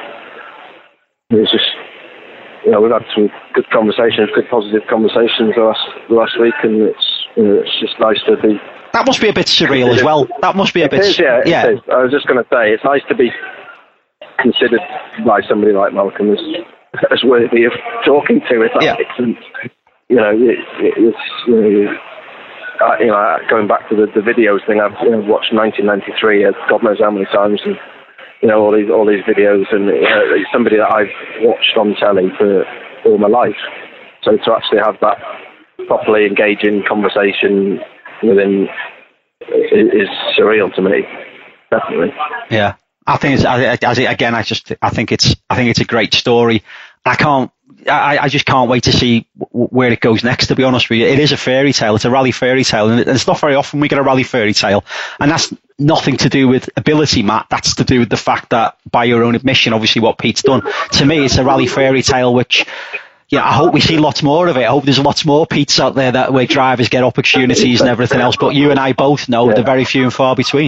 it was just, you know, we've had some good conversations, good positive conversations the last the last week, and it's, you know, it's just nice to be. That must be a bit surreal as well. That must be a it bit. Is, yeah, yeah. It is. I was just going to say, it's nice to be considered by somebody like Malcolm as as worthy of talking to. If that yeah. makes sense. You know, it, it, it's, you know, uh, you know, going back to the, the videos thing, I've you know, watched nineteen ninety-three, uh, God knows how many times, and you know all these all these videos, and you know, it's somebody that I've watched on telly for all my life. So to actually have that properly engaging conversation with him is, is surreal to me, definitely. Yeah, I think it's I, I, again. I just I think it's I think it's a great story. I can't. I, I just can't wait to see w- where it goes next, to be honest with you. It is a fairy tale. It's a rally fairy tale. And it's not very often we get a rally fairy tale. And that's nothing to do with ability, Matt. That's to do with the fact that, by your own admission, obviously what Pete's done. To me, it's a rally fairy tale, which, yeah, I hope we see lots more of it. I hope there's lots more Pete's out there that where drivers get opportunities and everything else. But you and I both know yeah. they're very few and far between.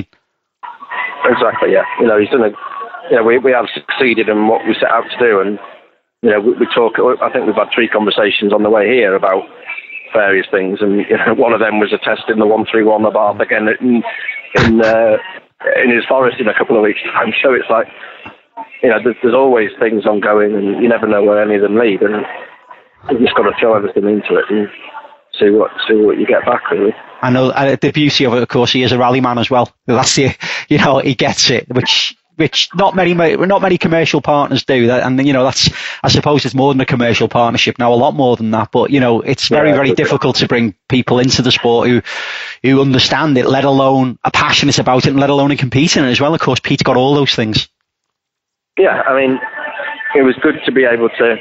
Exactly, yeah. You know, he's done a, you know, we, we have succeeded in what we set out to do, and you know, we, we talk. I think we've had three conversations on the way here about various things, and you know, one of them was a test in the one three one Abarth again in in, uh, in his forest in a couple of weeks' time. So it's like, you know, there's, there's always things ongoing, and you never know where any of them lead, and you've just got to throw everything into it and see what see what you get back, really. I know uh, the beauty of it, of course, he is a rally man as well. That's the, you know, he gets it, which. Which not many, not many commercial partners do that, and you know that's. I suppose it's more than a commercial partnership now, a lot more than that. But you know, it's very, yeah, very difficult to bring people into the sport who, who understand it, let alone are passionate about it, and let alone are competing in it as well. Of course, Pete's got all those things. Yeah, I mean, it was good to be able to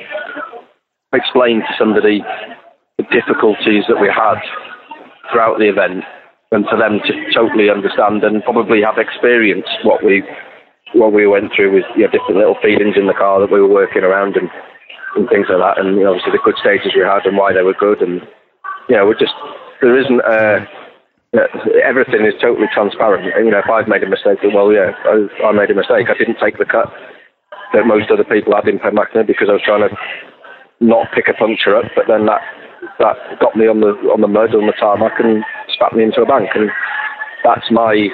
explain to somebody the difficulties that we had throughout the event, and for them to totally understand and probably have experienced what we. what we went through with you know, different little feelings in the car that we were working around and, and things like that, and you know, obviously the good stages we had and why they were good, and you know, we're just there isn't uh, everything is totally transparent. And, you know, if I've made a mistake, well, yeah, I, I made a mistake. I didn't take the cut that most other people had in Penmachner because I was trying to not pick a puncture up, but then that that got me on the on the mud on the tarmac and spat me into a bank, and that's my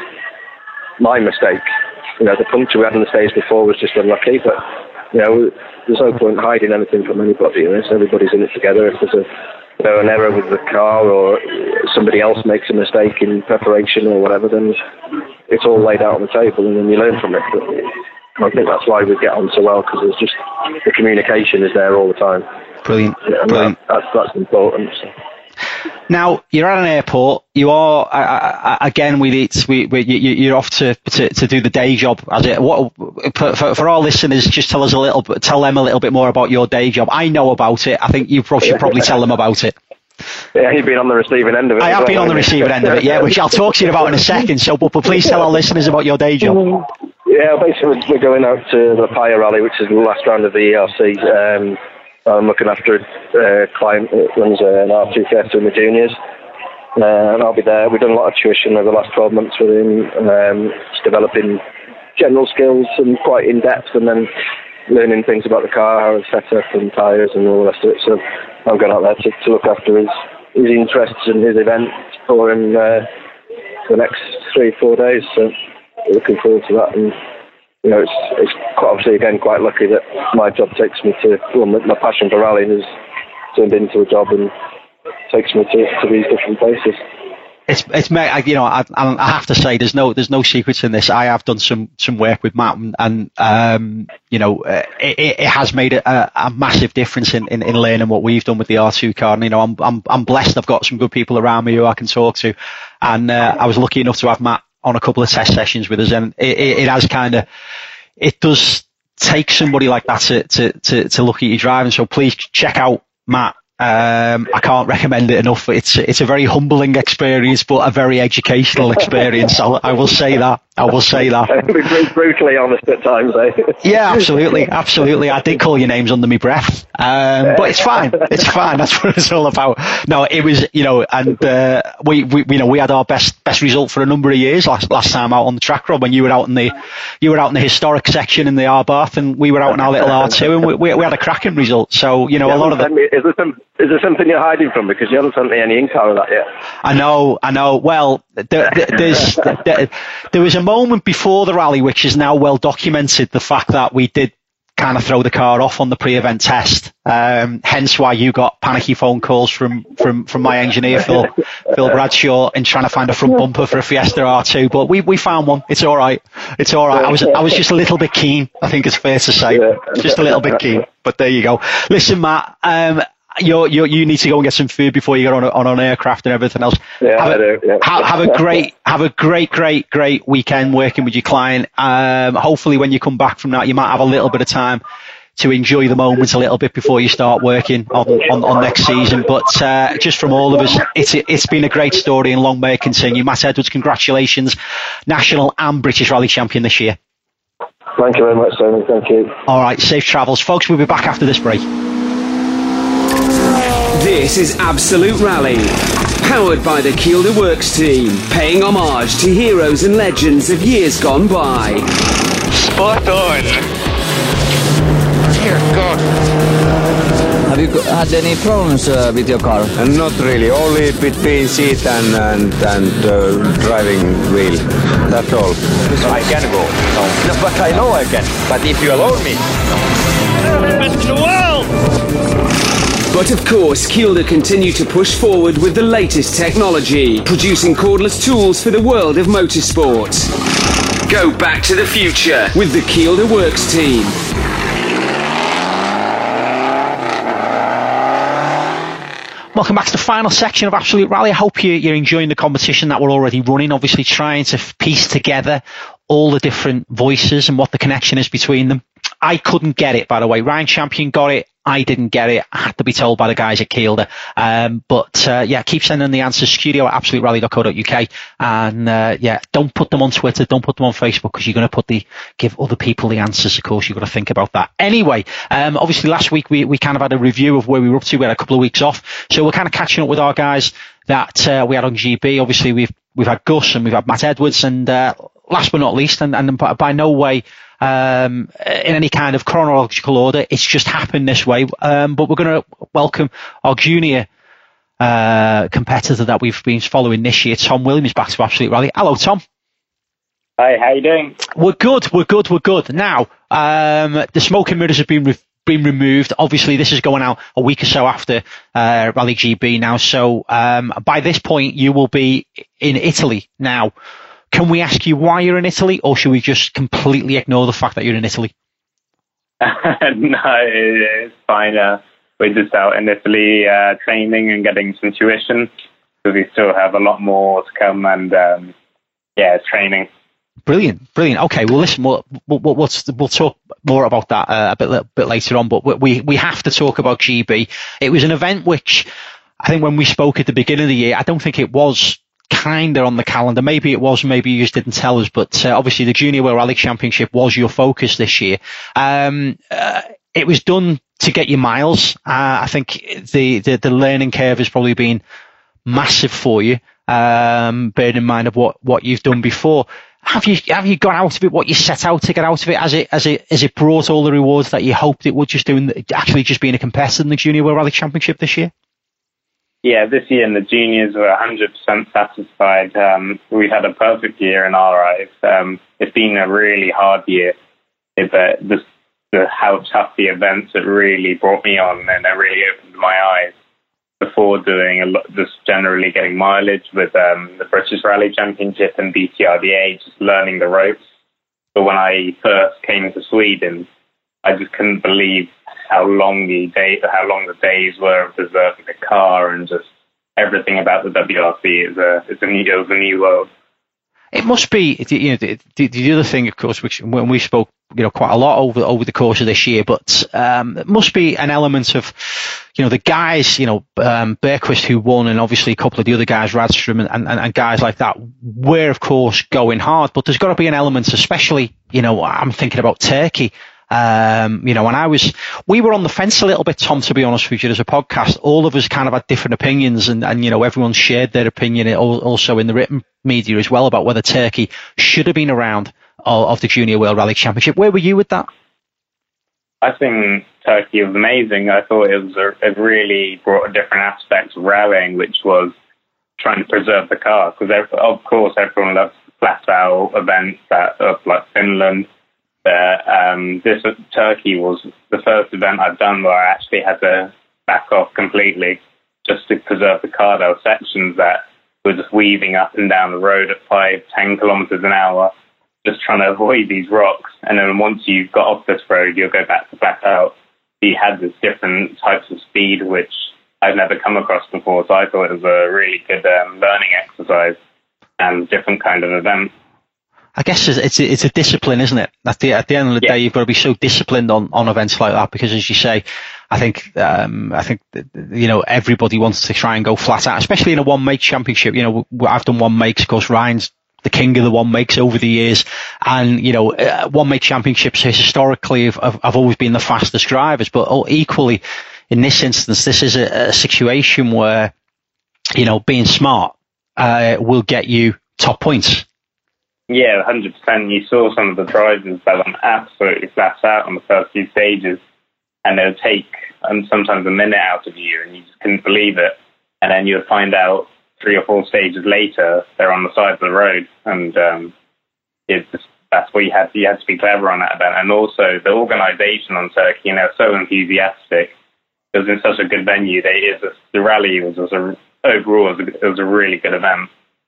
my mistake. You know, the puncture we had on the stage before was just unlucky, but, you know, there's no point hiding anything from anybody. You know, so everybody's in it together. If there's a, you know, an error with the car or somebody else makes a mistake in preparation or whatever, then it's all laid out on the table and then you learn from it. But I think that's why we get on so well, because it's just the communication is there all the time. Brilliant. Yeah, Brilliant. That, that's, that's important. So. Now you're at an airport. You are uh, again with it. We, we, you, you're off to, to, to do the day job. As it, what for, for, for our listeners, just tell us a little, tell them a little bit more about your day job. I know about it. I think you probably should probably tell them about it. Yeah, you've been on the receiving end of it. I have well, been on the receiving end of it. Yeah, which I'll talk to you about in a second. So, but, but please tell our listeners about your day job. Yeah, basically we're going out to the Paya Rally, which is the last round of the E R C. Um, I'm looking after a uh, client that runs uh, an R two Fiesta in the juniors, uh, and I'll be there. We've done a lot of tuition over the last twelve months with him, um, just developing general skills and quite in depth, and then learning things about the car, how it's set up and tyres and all the rest of it. So I'm going out there to, to look after his, his interests and his event for him uh, for the next three, four days. So looking forward to that. And you know, it's, it's quite, obviously, again, quite lucky that my job takes me to, well, my, my passion for rallying has turned into a job, and takes me to, to these different places. It's it's you know I, I have to say there's no there's no secrets in this. I have done some some work with Matt, and, and um you know it, it has made a, a massive difference in, in, in learning what we've done with the R two car. And you know I'm I'm I'm blessed. I've got some good people around me who I can talk to, and uh, I was lucky enough to have Matt on a couple of test sessions with us, and it, it, it has kind of it does take somebody like that to, to to to look at you driving. So please check out Matt. Um, I can't recommend it enough. It's it's a very humbling experience, but a very educational experience. I, I will say that. I will say that. Brutally honest at times, eh? Yeah, absolutely, absolutely. I did call your names under my breath, um, but it's fine. It's fine. That's what it's all about. No, it was, you know, and uh, we, we, you know, we had our best best result for a number of years last last time out on the track, Rob. When you were out in the you were out in the historic section in the Arbath, and we were out in our little R two, and we, we, we had a cracking result. So you know, yeah, a lot of the. Me, is there some is there something you're hiding from, because you haven't sent me any info of that yet? I know, I know. Well, there, there, there's there, there was a moment before the rally which is now well documented, the fact that we did kind of throw the car off on the pre-event test, um, hence why you got panicky phone calls from from from my engineer Phil Phil Bradshaw in trying to find a front bumper for a Fiesta R two, but we we found one. It's all right. It's all right. I was I was just a little bit keen, I think it's fair to say, just a little bit keen, but there you go. Listen, Matt, um You you you need to go and get some food before you get on a, on an aircraft and everything else. Yeah, have I a, do. Yeah. Have, have a great have a great great great weekend working with your client. Um, hopefully, when you come back from that, you might have a little bit of time to enjoy the moments a little bit before you start working on on, on next season. But uh, just from all of us, it's it's been a great story, and long may it continue. Matt Edwards, congratulations, national and British Rally champion this year. Thank you very much, Simon. Thank you. All right, safe travels, folks. We'll be back after this break. This is Absolute Rally, powered by the Kielder Works team, paying homage to heroes and legends of years gone by. Spot on. Dear God. Have you had any problems uh, with your car? Uh, not really, only between seat and and, and uh, driving wheel. That's all. I can go. No. no, but I know I can. But if you allow me. Best in the world! But of course, Kielder continue to push forward with the latest technology, producing cordless tools for the world of motorsport. Go back to the future with the Kielder Works team. Welcome back to the final section of Absolute Rally. I hope you, you're enjoying the competition that we're already running, obviously trying to piece together all the different voices and what the connection is between them. I couldn't get it, by the way. Ryan Champion got it. I didn't get it. I had to be told by the guys at Kielder. Um, but, uh, yeah, keep sending the answers. Studio at absolute rally dot co dot uk. And, uh, yeah, don't put them on Twitter. Don't put them on Facebook, because you're going to put the, give other people the answers. Of course, you've got to think about that. Anyway, um, obviously last week we, we kind of had a review of where we were up to. We had a couple of weeks off. So we're kind of catching up with our guys that, uh, we had on G B. Obviously we've, we've had Gus and we've had Matt Edwards, and, uh, last but not least, and, and by no way, Um, in any kind of chronological order, it's just happened this way. Um, but we're going to welcome our junior uh, competitor that we've been following this year, Tom Williams, back to Absolute Rally. Hello, Tom. Hi, how you doing? We're good. We're good. We're good. Now, um, the smoke and mirrors have been re- been removed. Obviously, this is going out a week or so after uh, Rally G B now. So um, by this point, you will be in Italy now. Can we ask you why you're in Italy, or should we just completely ignore the fact that you're in Italy? No, it's fine. Uh, we're just out in Italy uh, training and getting some tuition, because we still have a lot more to come, and um, yeah, it's training. Brilliant, brilliant. Okay, well, listen, we'll we'll, we'll, we'll talk more about that uh, a bit a bit later on, but we we have to talk about G B. It was an event which I think when we spoke at the beginning of the year, I don't think it was kind of on the calendar. Maybe it was, maybe you just didn't tell us, but uh, obviously the Junior World Rally Championship was your focus this year. Um, uh, it was done to get you miles. Uh, I think the, the, the learning curve has probably been massive for you, um, bearing in mind of what, what you've done before. Have you, have you got out of it what you set out to get out of it? Has it, has it, has it brought all the rewards that you hoped it would, just doing, actually just being a competitor in the Junior World Rally Championship this year? Yeah, this year in the juniors we're one hundred percent satisfied. Um, we had a perfect year in our eyes. Um, it's been a really hard year, but the, the, how tough the events, it really brought me on, and it really opened my eyes before doing a lot, just generally getting mileage with um, the British Rally Championship and B T R D A, just learning the ropes. But when I first came to Sweden, I just couldn't believe how long the day, how long the days were of reserving the car, and just everything about the W R C is a, it's a new, it was a new world. It must be, you know, the, the, the other thing, of course, which when we spoke, you know, quite a lot over over the course of this year, but um, it must be an element of, you know, the guys, you know, um, Bergqvist who won, and obviously a couple of the other guys, Radstrom and, and, and guys like that, were of course going hard, but there's got to be an element, especially, you know, I'm thinking about Turkey. Um, you know, and I was, we were on the fence a little bit, Tom, to be honest with you, as a podcast. All of us kind of had different opinions, and, and you know, everyone shared their opinion also in the written media as well about whether Turkey should have been around of the Junior World Rally Championship. Where were you with that? I think Turkey was amazing. I thought it was a, it really brought a different aspect of rallying, which was trying to preserve the car. Because, of course, everyone loves flat-out events that, of like Finland. But um, this Turkey was the first event I've done where I actually had to back off completely just to preserve the car. There were sections that were just weaving up and down the road at five, ten kilometers an hour, just trying to avoid these rocks. And then once you got off this road, you'll go back to flat out. You had this different types of speed, which I've never come across before. So I thought it was a really good um, learning exercise and different kind of event. I guess it's a, it's a discipline, isn't it? At the at the end of the yeah. day, you've got to be so disciplined on, on events like that, because, as you say, I think um, I think you know, everybody wants to try and go flat out, especially in a one make championship. You know, I've done one makes, of course. Ryan's the king of the one makes over the years, and you know, uh, one make championships historically have, have, have always been the fastest drivers. But equally, in this instance, this is a, a situation where, you know, being smart uh, will get you top points. Yeah, one hundred percent. You saw some of the drivers that went absolutely flat out on the first few stages, and they'll take um, sometimes a minute out of you, and you just couldn't believe it. And then you'll find out three or four stages later, they're on the side of the road, and um, it's just, that's what you had to, you had to be clever on that event. And also the organisation on Turkey, you know, so enthusiastic. It was in such a good venue. They, it was, the rally was, was a, overall, it was, a, it was a really good event.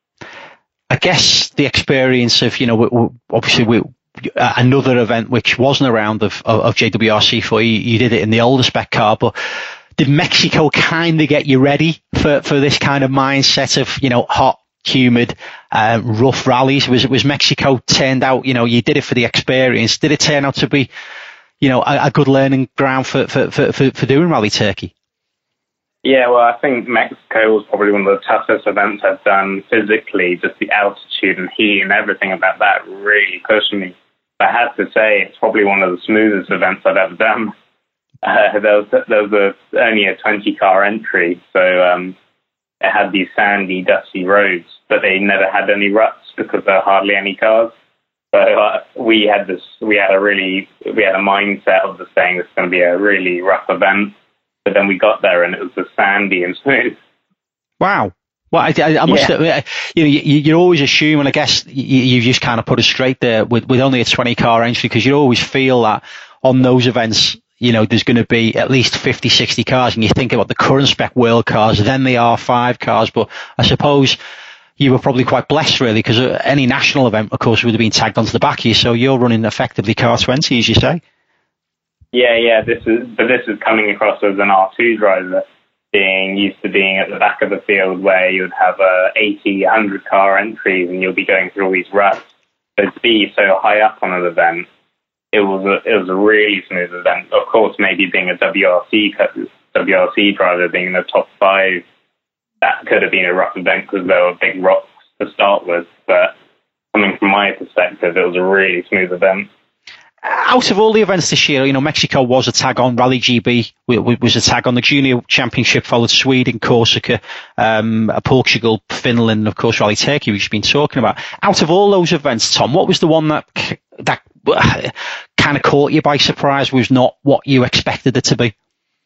I guess the experience of, you know, we, we, obviously we, uh, another event which wasn't around of, of, of J W R C for you, you did it in the older spec car, but did Mexico kind of get you ready for, for this kind of mindset of, you know, hot, humid, uh, rough rallies? Was, was Mexico turned out, you know, you did it for the experience. Did it turn out to be, you know, a, a good learning ground for, for, for, for, for doing Rally Turkey? Yeah, well, I think Mexico was probably one of the toughest events I've done physically. Just the altitude and heat and everything about that really pushed me. I have to say, it's probably one of the smoothest events I've ever done. Uh, there was, there was a, only a twenty car entry, so um, it had these sandy, dusty roads, but they never had any ruts because there were hardly any cars. So uh, we had this, we had a really, we had a mindset of just saying this is going to be a really rough event. But then we got there and it was just sandy and smooth. Wow. Well, I, I, I must, yeah. you know, you, you always assume, and I guess you, you just kind of put it straight there with, with only a twenty car entry, because you always feel that on those events, you know, there's going to be at least fifty, sixty cars, and you think about the current spec world cars, then the R five cars. But I suppose you were probably quite blessed, really, because any national event, of course, would have been tagged onto the back of you. So you're running effectively car twenty, as you say. Yeah, yeah, this is, but this is coming across as an R two driver, being used to being at the back of the field where you'd have uh, eighty, one hundred car entries and you'll be going through all these ruts. So to be so high up on an event, it was a, it was a really smooth event. Of course, maybe being a W R C W R C driver, being in the top five, that could have been a rough event because there were big rocks to start with. But coming from my perspective, it was a really smooth event. Out of all the events this year, you know, Mexico was a tag on, Rally G B was a tag on, the Junior Championship followed Sweden, Corsica, um, Portugal, Finland, and of course Rally Turkey, which we've been talking about. Out of all those events, Tom, what was the one that that uh, kind of caught you by surprise, was not what you expected it to be?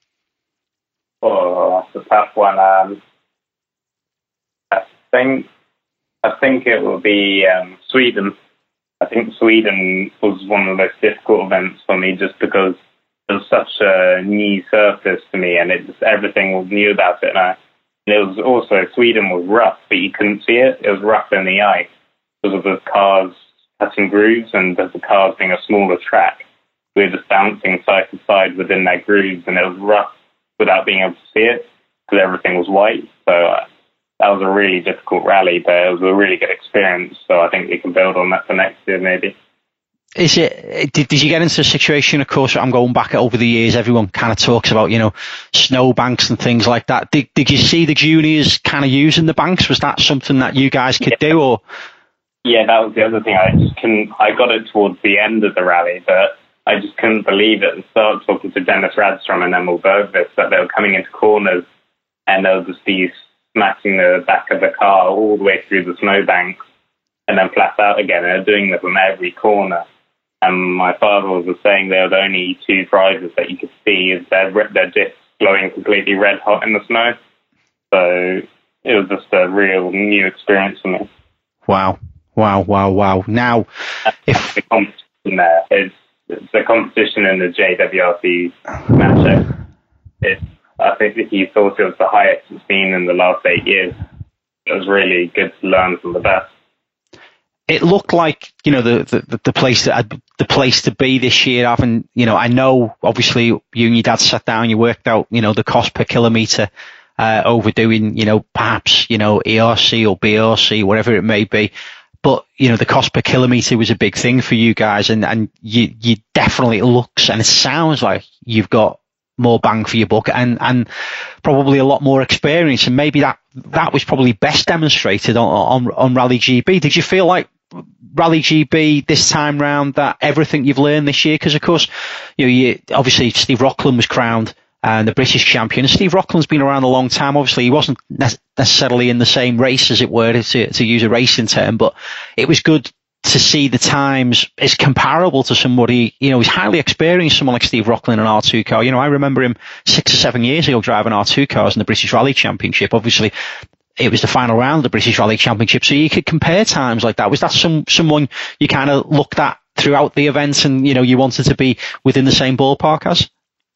Oh, that's a tough one. Um, I think I think it will be um, Sweden. I think Sweden was one of the most difficult events for me just because it was such a new surface to me, and it just everything was new about it. And, I, and it was also Sweden was rough, but you couldn't see it. It was rough in the ice because of the cars cutting grooves, and the cars being a smaller track. We were just bouncing side to side within their grooves, and it was rough without being able to see it because everything was white. So uh, that was a really difficult rally, but it was a really good experience. So I think we can build on that for next year, maybe. Is it? Did, did you get into a situation? Of course, I'm going back over the years. Everyone kind of talks about, you know, snowbanks and things like that. Did Did you see the juniors kind of using the banks? Was that something that you guys could yeah. do, or? Yeah, that was the other thing. I just couldn't. I got it towards the end of the rally, but I just couldn't believe it. And started talking to Dennis Radstrom and Emil Bergqvist that they were coming into corners, and they would just be smashing the back of the car all the way through the snowbanks, and then flat out again. And they're doing this on every corner. And my father was saying there were the only two drivers that you could see is their, their discs glowing completely red hot in the snow. So it was just a real new experience for me. Wow, wow, wow, wow. Now, if the competition there is the competition in the J W R C matchup, it, I think that he thought it was the highest it's been in the last eight years. It was really good to learn from the best. It looked like, you know, the, the, the place that the place to be this year. Having, you know, I know obviously you and your dad sat down, you worked out, you know, the cost per kilometre, uh, overdoing, you know, perhaps, you know, E R C or B R C, whatever it may be. But, you know, the cost per kilometre was a big thing for you guys, and, and you, you definitely, it looks and it sounds like you've got more bang for your buck and, and probably a lot more experience. And maybe that, that was probably best demonstrated on, on, on Rally G B. Did you feel like Rally G B this time round that everything you've learned this year? Because of course, you know, you, obviously Steve Rockland was crowned and the British champion. Steve Rockland's been around a long time. Obviously, he wasn't necessarily in the same race, as it were, to, to use a racing term, but it was good to see the times is comparable to somebody, you know, he's highly experienced, someone like Steve Rockland, an R two car. You know, I remember him six or seven years ago driving R two cars in the British Rally Championship. Obviously, it was the final round of the British Rally Championship, so you could compare times like that. Was that some someone you kind of looked at throughout the event and, you know, you wanted to be within the same ballpark as?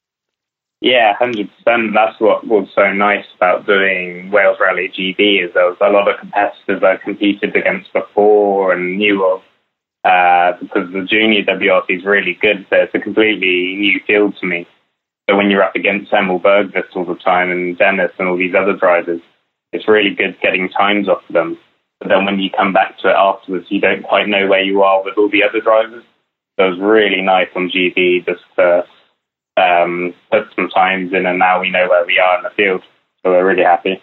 Yeah, one hundred percent. That's what was so nice about doing Wales Rally G B is there was a lot of competitors I competed against before and knew of, uh, because the junior W R C is really good, so it's a completely new field to me. So when you're up against Emil Bergqvist all the time and Dennis and all these other drivers, it's really good getting times off of them. But then when you come back to it afterwards, you don't quite know where you are with all the other drivers. So it was really nice on G B just to um, put some times in, and now we know where we are in the field. So we're really happy.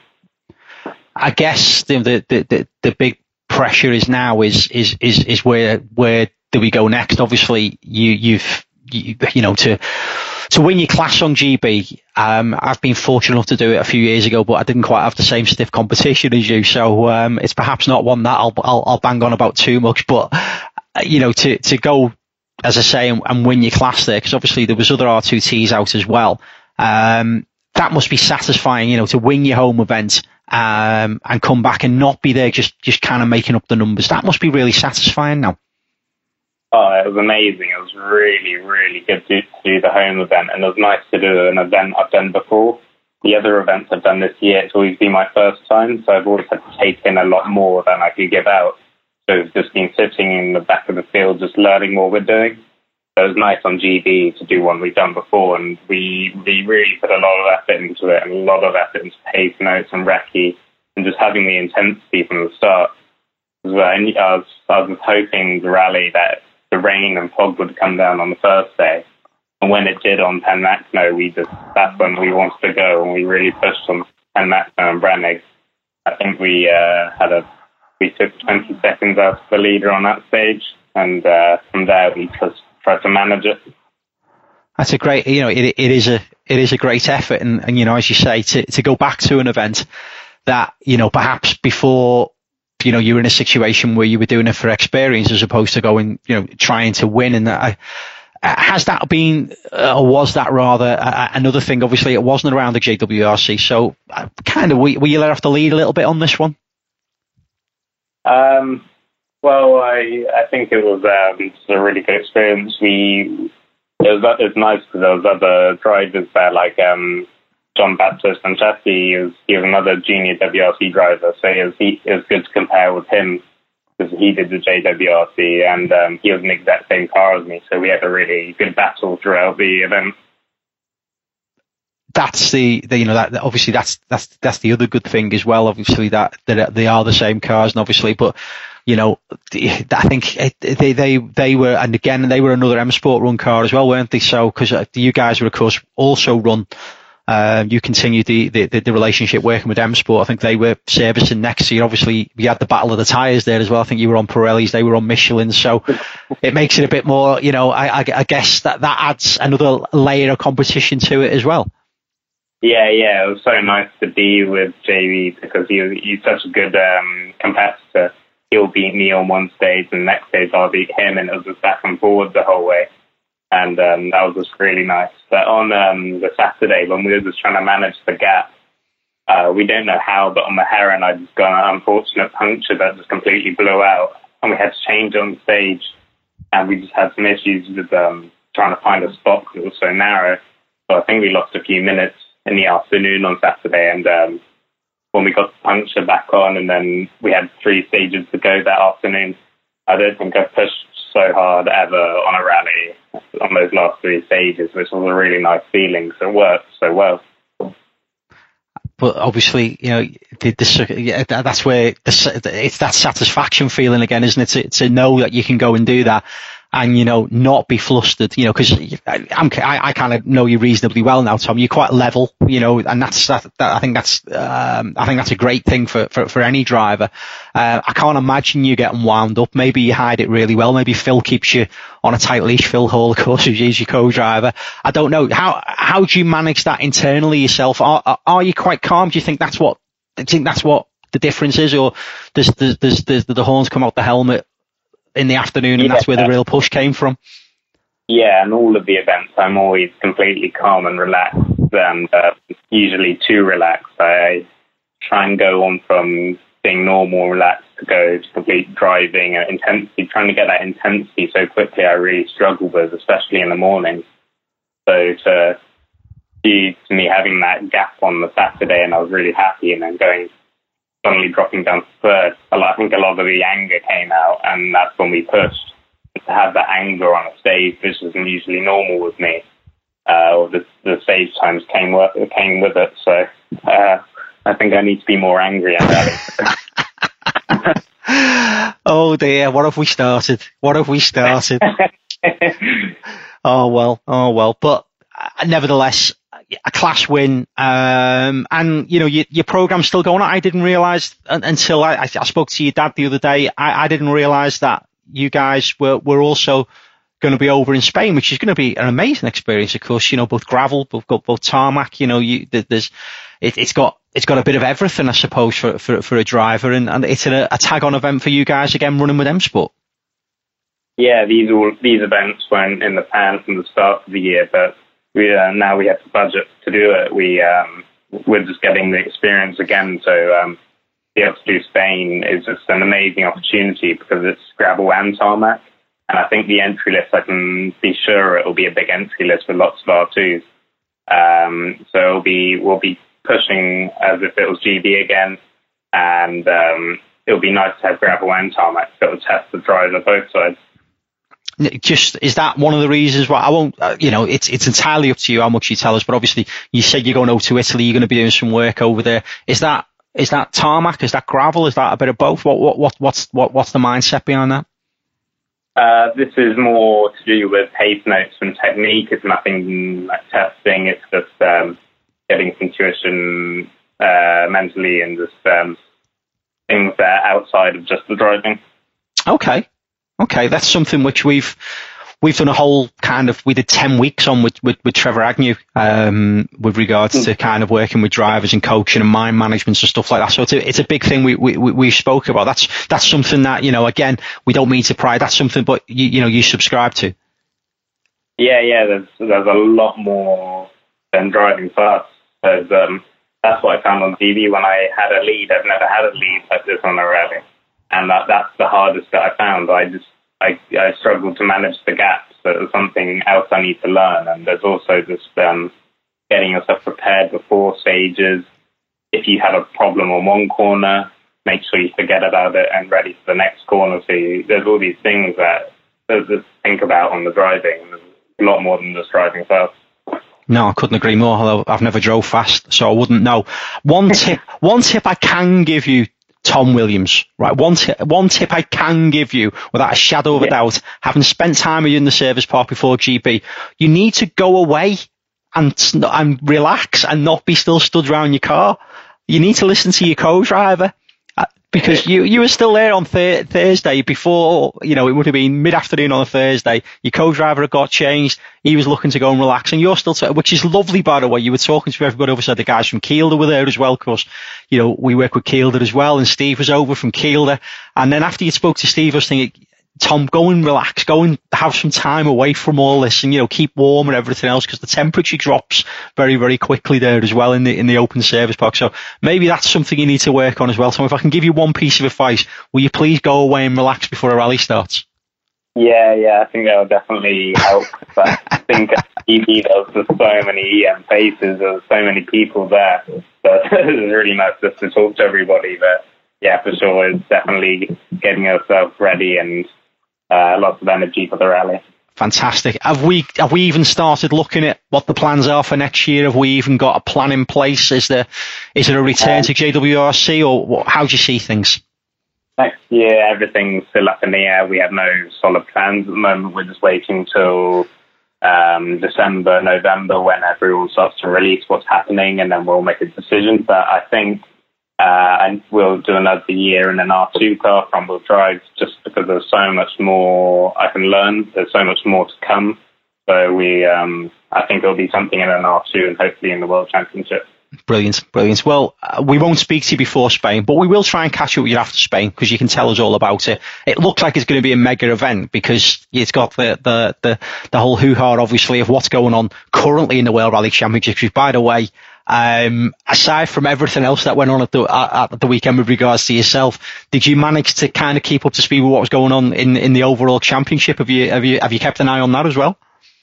I guess the the the, the big pressure is now is is is is where where do we go next? Obviously, you you've you, you know to. To win your class on G B, um, I've been fortunate enough to do it a few years ago, but I didn't quite have the same stiff competition as you. So um, it's perhaps not one that I'll, I'll, I'll bang on about too much. But, uh, you know, to, to go, as I say, and, and win your class there, because obviously there was other R two Ts out as well. Um, that must be satisfying, you know, to win your home event um, and come back and not be there just, just kind of making up the numbers. That must be really satisfying now. Oh, it was amazing. It was really, really good to, to do the home event, and it was nice to do an event I've done before. The other events I've done this year, it's always been my first time, so I've always had to take in a lot more than I could give out. So it's just been sitting in the back of the field, just learning what we're doing. So it was nice on G B to do one we've done before, and we, we really put a lot of effort into it, and a lot of effort into pace notes and recce, and just having the intensity from the start. I was, I was hoping the rally that the rain and fog would come down on the first day. And when it did on Pen Macno, we just, that's when we wanted to go, and we really pushed on Pen Macno and Brannig. I think we uh, had a, we took twenty seconds out of the leader on that stage, and uh, from there we just tried to manage it. That's a great, you know, it it is a it is a great effort, and, and you know, as you say, to to go back to an event that, you know, perhaps before, you know, you were in a situation where you were doing it for experience as opposed to going, you know, trying to win. And that, has that been, uh, or was that rather uh, another thing? Obviously, it wasn't around the J W R C. So uh, kind of, were, were you let off the lead a little bit on this one? Um, well, I I think it was um, just a really good experience. We it was it was nice because there was other drivers there, like um, John Baptiste Franceschi. He was he was another junior W R C driver, so it was he, it was good to compare with him because he did the J W R C and um, he was in the exact same car as me. So we had a really good battle throughout the event. That's the, the you know that obviously that's that's that's the other good thing as well. Obviously that that they are the same cars, and obviously, but you know, I think it, they they they were, and again they were another M Sport run car as well, weren't they? So because you guys were of course also run, um, you continued the, the the relationship working with M Sport. I think they were servicing next year. Obviously, we had the battle of the tyres there as well. I think you were on Pirellis, they were on Michelin, so it makes it a bit more. You know, I, I, I guess that that adds another layer of competition to it as well. Yeah, yeah, it was so nice to be with J V because he, he's such a good um, competitor. He'll beat me on one stage, and the next stage I'll beat him, and it was just back and forward the whole way. And um, that was just really nice. But on um, the Saturday, when we were just trying to manage the gap, uh, we don't know how, but on the Heron, I just got an unfortunate puncture that just completely blew out, and we had to change on the stage, and we just had some issues with um, trying to find a spot because it was so narrow. So I think we lost a few minutes in the afternoon on Saturday, and um, when we got the puncture back on and then we had three stages to go that afternoon, I don't think I've pushed so hard ever on a rally on those last three stages, which was a really nice feeling, so it worked so well. But obviously, you know, the, the, yeah, that's where the, it's that satisfaction feeling again, isn't it? To, to know that you can go and do that and, you know, not be flustered, you know, because I'm, I, I kind of know you reasonably well now, Tom. You're quite level, you know, and that's, that, that I think that's, um, I think that's a great thing for, for, for any driver. Uh, I can't imagine you getting wound up. Maybe you hide it really well. Maybe Phil keeps you on a tight leash. Phil Hall, of course, who's your co-driver. I don't know. How, how do you manage that internally yourself? Are, are you quite calm? Do you think that's what, do you think that's what the difference is? Or does, does, does, does the horns come out the helmet in the afternoon, and yeah, that's where the real push came from? Yeah, and all of the events, I'm always completely calm and relaxed, and uh, usually too relaxed. I try and go on from being normal, relaxed, to go to complete driving and intensity. Trying to get that intensity so quickly, I really struggle with, especially in the mornings. So to due to me having that gap on the Saturday, and I was really happy, and then going suddenly dropping down to third, I think a lot of the anger came out, and that's when we pushed. To have that anger on a stage, which isn't usually normal with me, uh, or the, the stage times came with, came with it. So uh, I think I need to be more angry at that. Oh dear, what have we started? What have we started? Oh well, oh well. But uh, nevertheless, a class win, um, and you know your, your program's still going on. I didn't realise until I, I spoke to your dad the other day. I, I didn't realise that you guys were, were also going to be over in Spain, which is going to be an amazing experience. Of course, you know, both gravel, both got both tarmac. You know, you there's it, it's got it's got a bit of everything, I suppose, for for, for a driver, and, and it's a, a tag-on event for you guys again, running with M Sport. Yeah, these all these events weren't in the plan from the start of the year, but we uh, now we have the budget to do it. We um, we're just getting the experience again, so. Um, be able to do Spain is just an amazing opportunity because it's gravel and tarmac, and I think the entry list, I can be sure it will be a big entry list with lots of R twos. Um, so it'll be we'll be pushing as if it was G B again, and um, it'll be nice to have gravel and tarmac so it'll test the driver both sides. Just is that one of the reasons why I won't, uh, you know, it's it's entirely up to you how much you tell us, but obviously you said you're going over to Italy, you're going to be doing some work over there. Is that Is that tarmac? Is that gravel? Is that a bit of both? What what what what's what what's the mindset behind that? Uh, this is more to do with pace notes and technique. It's nothing like testing. It's just um, getting intuition uh, mentally and just um, things that are outside of just the driving. Okay, okay, that's something which we've. We've done a whole kind of, we did ten weeks on with, with, with Trevor Agnew, um, with regards mm. to kind of working with drivers and coaching and mind management and stuff like that. So it's a, it's a big thing we, we, we spoke about. That's, that's something that, you know, again, we don't mean to pry. That's something, but you, you know, you subscribe to. Yeah, yeah, there's, there's a lot more than driving fast. There's, um, that's what I found on T V when I had a lead. I've never had a lead like this on a rally. And that, that's the hardest that I found. I just, I, I struggle to manage the gaps. So there's something else I need to learn. And there's also just um, getting yourself prepared before stages. If you have a problem on one corner, make sure you forget about it and ready for the next corner. So you, there's all these things that there's to think about on the driving. There's a lot more than just driving fast. No, I couldn't agree more, although I've never drove fast, so I wouldn't know. One tip, one tip I can give you, Tom Williams, right? One tip, one tip I can give you without a shadow of a yeah. doubt, having spent time with you in the service park before G P, you need to go away and, and relax and not be still stood around your car. You need to listen to your co-driver. Because you, you were still there on th- Thursday before, you know, it would have been mid-afternoon on a Thursday. Your co-driver had got changed. He was looking to go and relax. And you're still, t- which is lovely, by the way. You were talking to everybody over. So the guys from Kielder were there as well, of course. You know, we work with Kielder as well. And Steve was over from Kielder. And then after you spoke to Steve, I was thinking, Tom, go and relax, go and have some time away from all this and, you know, keep warm and everything else because the temperature drops very, very quickly there as well in the in the open service park. So maybe that's something you need to work on as well. So if I can give you one piece of advice, will you please go away and relax before a rally starts? Yeah, yeah, I think that will definitely help. But I think E V, there's just so many E M faces, there's so many people there. So it's really nice just to talk to everybody. But yeah, for sure, it's definitely getting yourself ready and Uh, lots of energy for the rally. Fantastic. Have we have we even started looking at what the plans are for next year? Have we even got a plan in place? Is there is there a return um, to J W R C, or what, how do you see things? Next year, everything's still up in the air. We have no solid plans at the moment. We're just waiting till um, December, November, when everyone starts to release what's happening, and then we'll make a decision. But I think Uh, and we'll do another year in an R two car, front-wheel drive, just because there's so much more I can learn. There's so much more to come. So we, um, I think it'll be something in an R two and hopefully in the World Championship. Brilliant, brilliant. Well, uh, we won't speak to you before Spain, but we will try and catch up with you after Spain because you can tell us all about it. It looks like it's going to be a mega event because it's got the the the, the whole hoo-ha, obviously, of what's going on currently in the World Rally Championship, which, by the way, Um, aside from everything else that went on at the, at, at the weekend with regards to yourself, did you manage to kind of keep up to speed with what was going on in, in the overall championship? Have you, have you, have you kept an eye on that as well?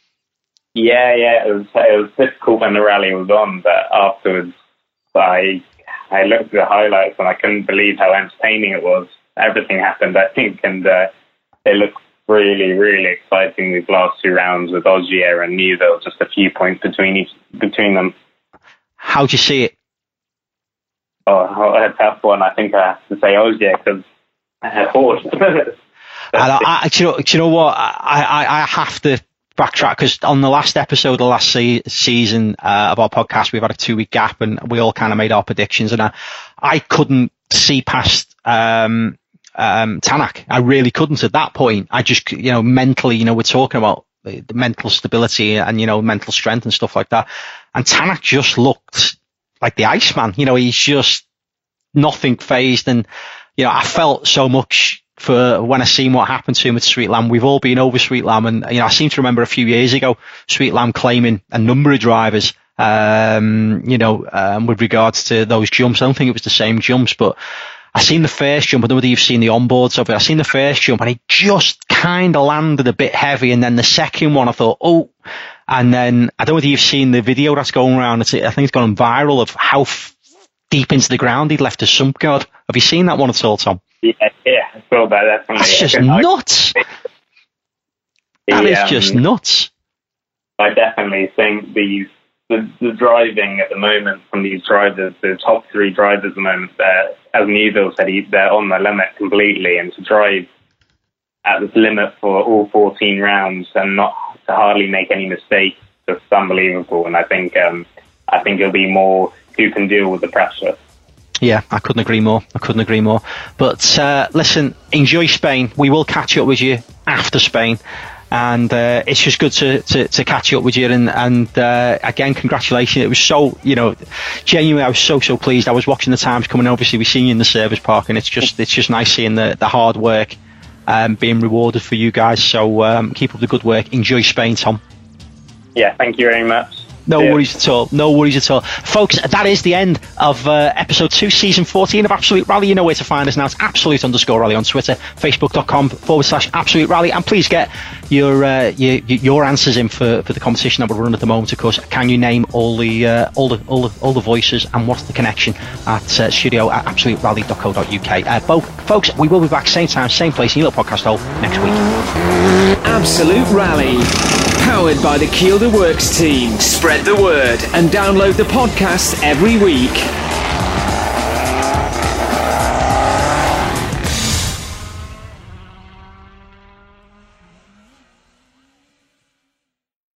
Yeah, yeah, it was, it was difficult when the rally was on, but afterwards I, I looked at the highlights and I couldn't believe how entertaining it was. Everything happened, I think, and, uh, it looked really, really exciting these last two rounds with Ogier and knew there was just a few points between each, between them. How do you see it? Oh, a tough one. I think I have to say Ogier because I had horse. I, I, do, you know, do you know what? I, I, I have to backtrack because on the last episode of the last se- season uh, of our podcast, we've had a two-week gap and we all kind of made our predictions. And I, I couldn't see past um, um, Tanak. I really couldn't at that point. I just, you know, mentally, you know, we're talking about the mental stability and, you know, mental strength and stuff like that. And Tanak just looked like the Iceman. You know, he's just nothing phased. And, you know, I felt so much for when I seen what happened to him at Sweet Lamb. We've all been over Sweet Lamb. And, you know, I seem to remember a few years ago, Sweet Lamb claiming a number of drivers, um, you know, um, with regards to those jumps. I don't think it was the same jumps, but I seen the first jump. I don't know whether you've seen the onboards of it. I seen the first jump and he just kind of landed a bit heavy. And then the second one, I thought, oh, and then I don't know whether you've seen the video that's going around. It's, I think it's gone viral of how f- deep into the ground he'd left his sump guard. Have you seen that one at all, Tom? Yeah, yeah, I saw that. Definitely. That's just nuts. That the, is um, just nuts. I definitely think these the, the driving at the moment from these drivers, the top three drivers at the moment, as Newville said, they're on the limit completely, and to drive at this limit for all fourteen rounds and not to hardly make any mistakes, just unbelievable. And I think um, I think it'll be more who can deal with the pressure. Yeah, I couldn't agree more. I couldn't agree more. But uh, listen, enjoy Spain. We will catch up with you after Spain. And uh, it's just good to, to, to catch up with you. And, and uh, again, congratulations. It was so, you know, genuinely, I was so, so pleased. I was watching the times coming. Obviously, we've seen you in the service park, and it's just it's just nice seeing the, the hard work um, being rewarded for you guys. So um, keep up the good work. Enjoy Spain, Tom. Yeah, thank you very much. No Yeah. worries at all. No worries at all. Folks, that is the end of uh, episode two, season fourteen of Absolute Rally. You know where to find us now. It's absolute underscore rally on Twitter, facebook.com forward slash absolute rally. And please get your uh, your, your answers in for, for the competition that we're running at the moment. Of course, can you name all the uh, all the all the all the voices and what's the connection at uh, studio at absolute rally dot co dot uk. Uh, both folks, we will be back same time, same place in your little podcast hole next week. Absolute Rally, powered by the Kielder Works team. Spread the word and download the podcast every week.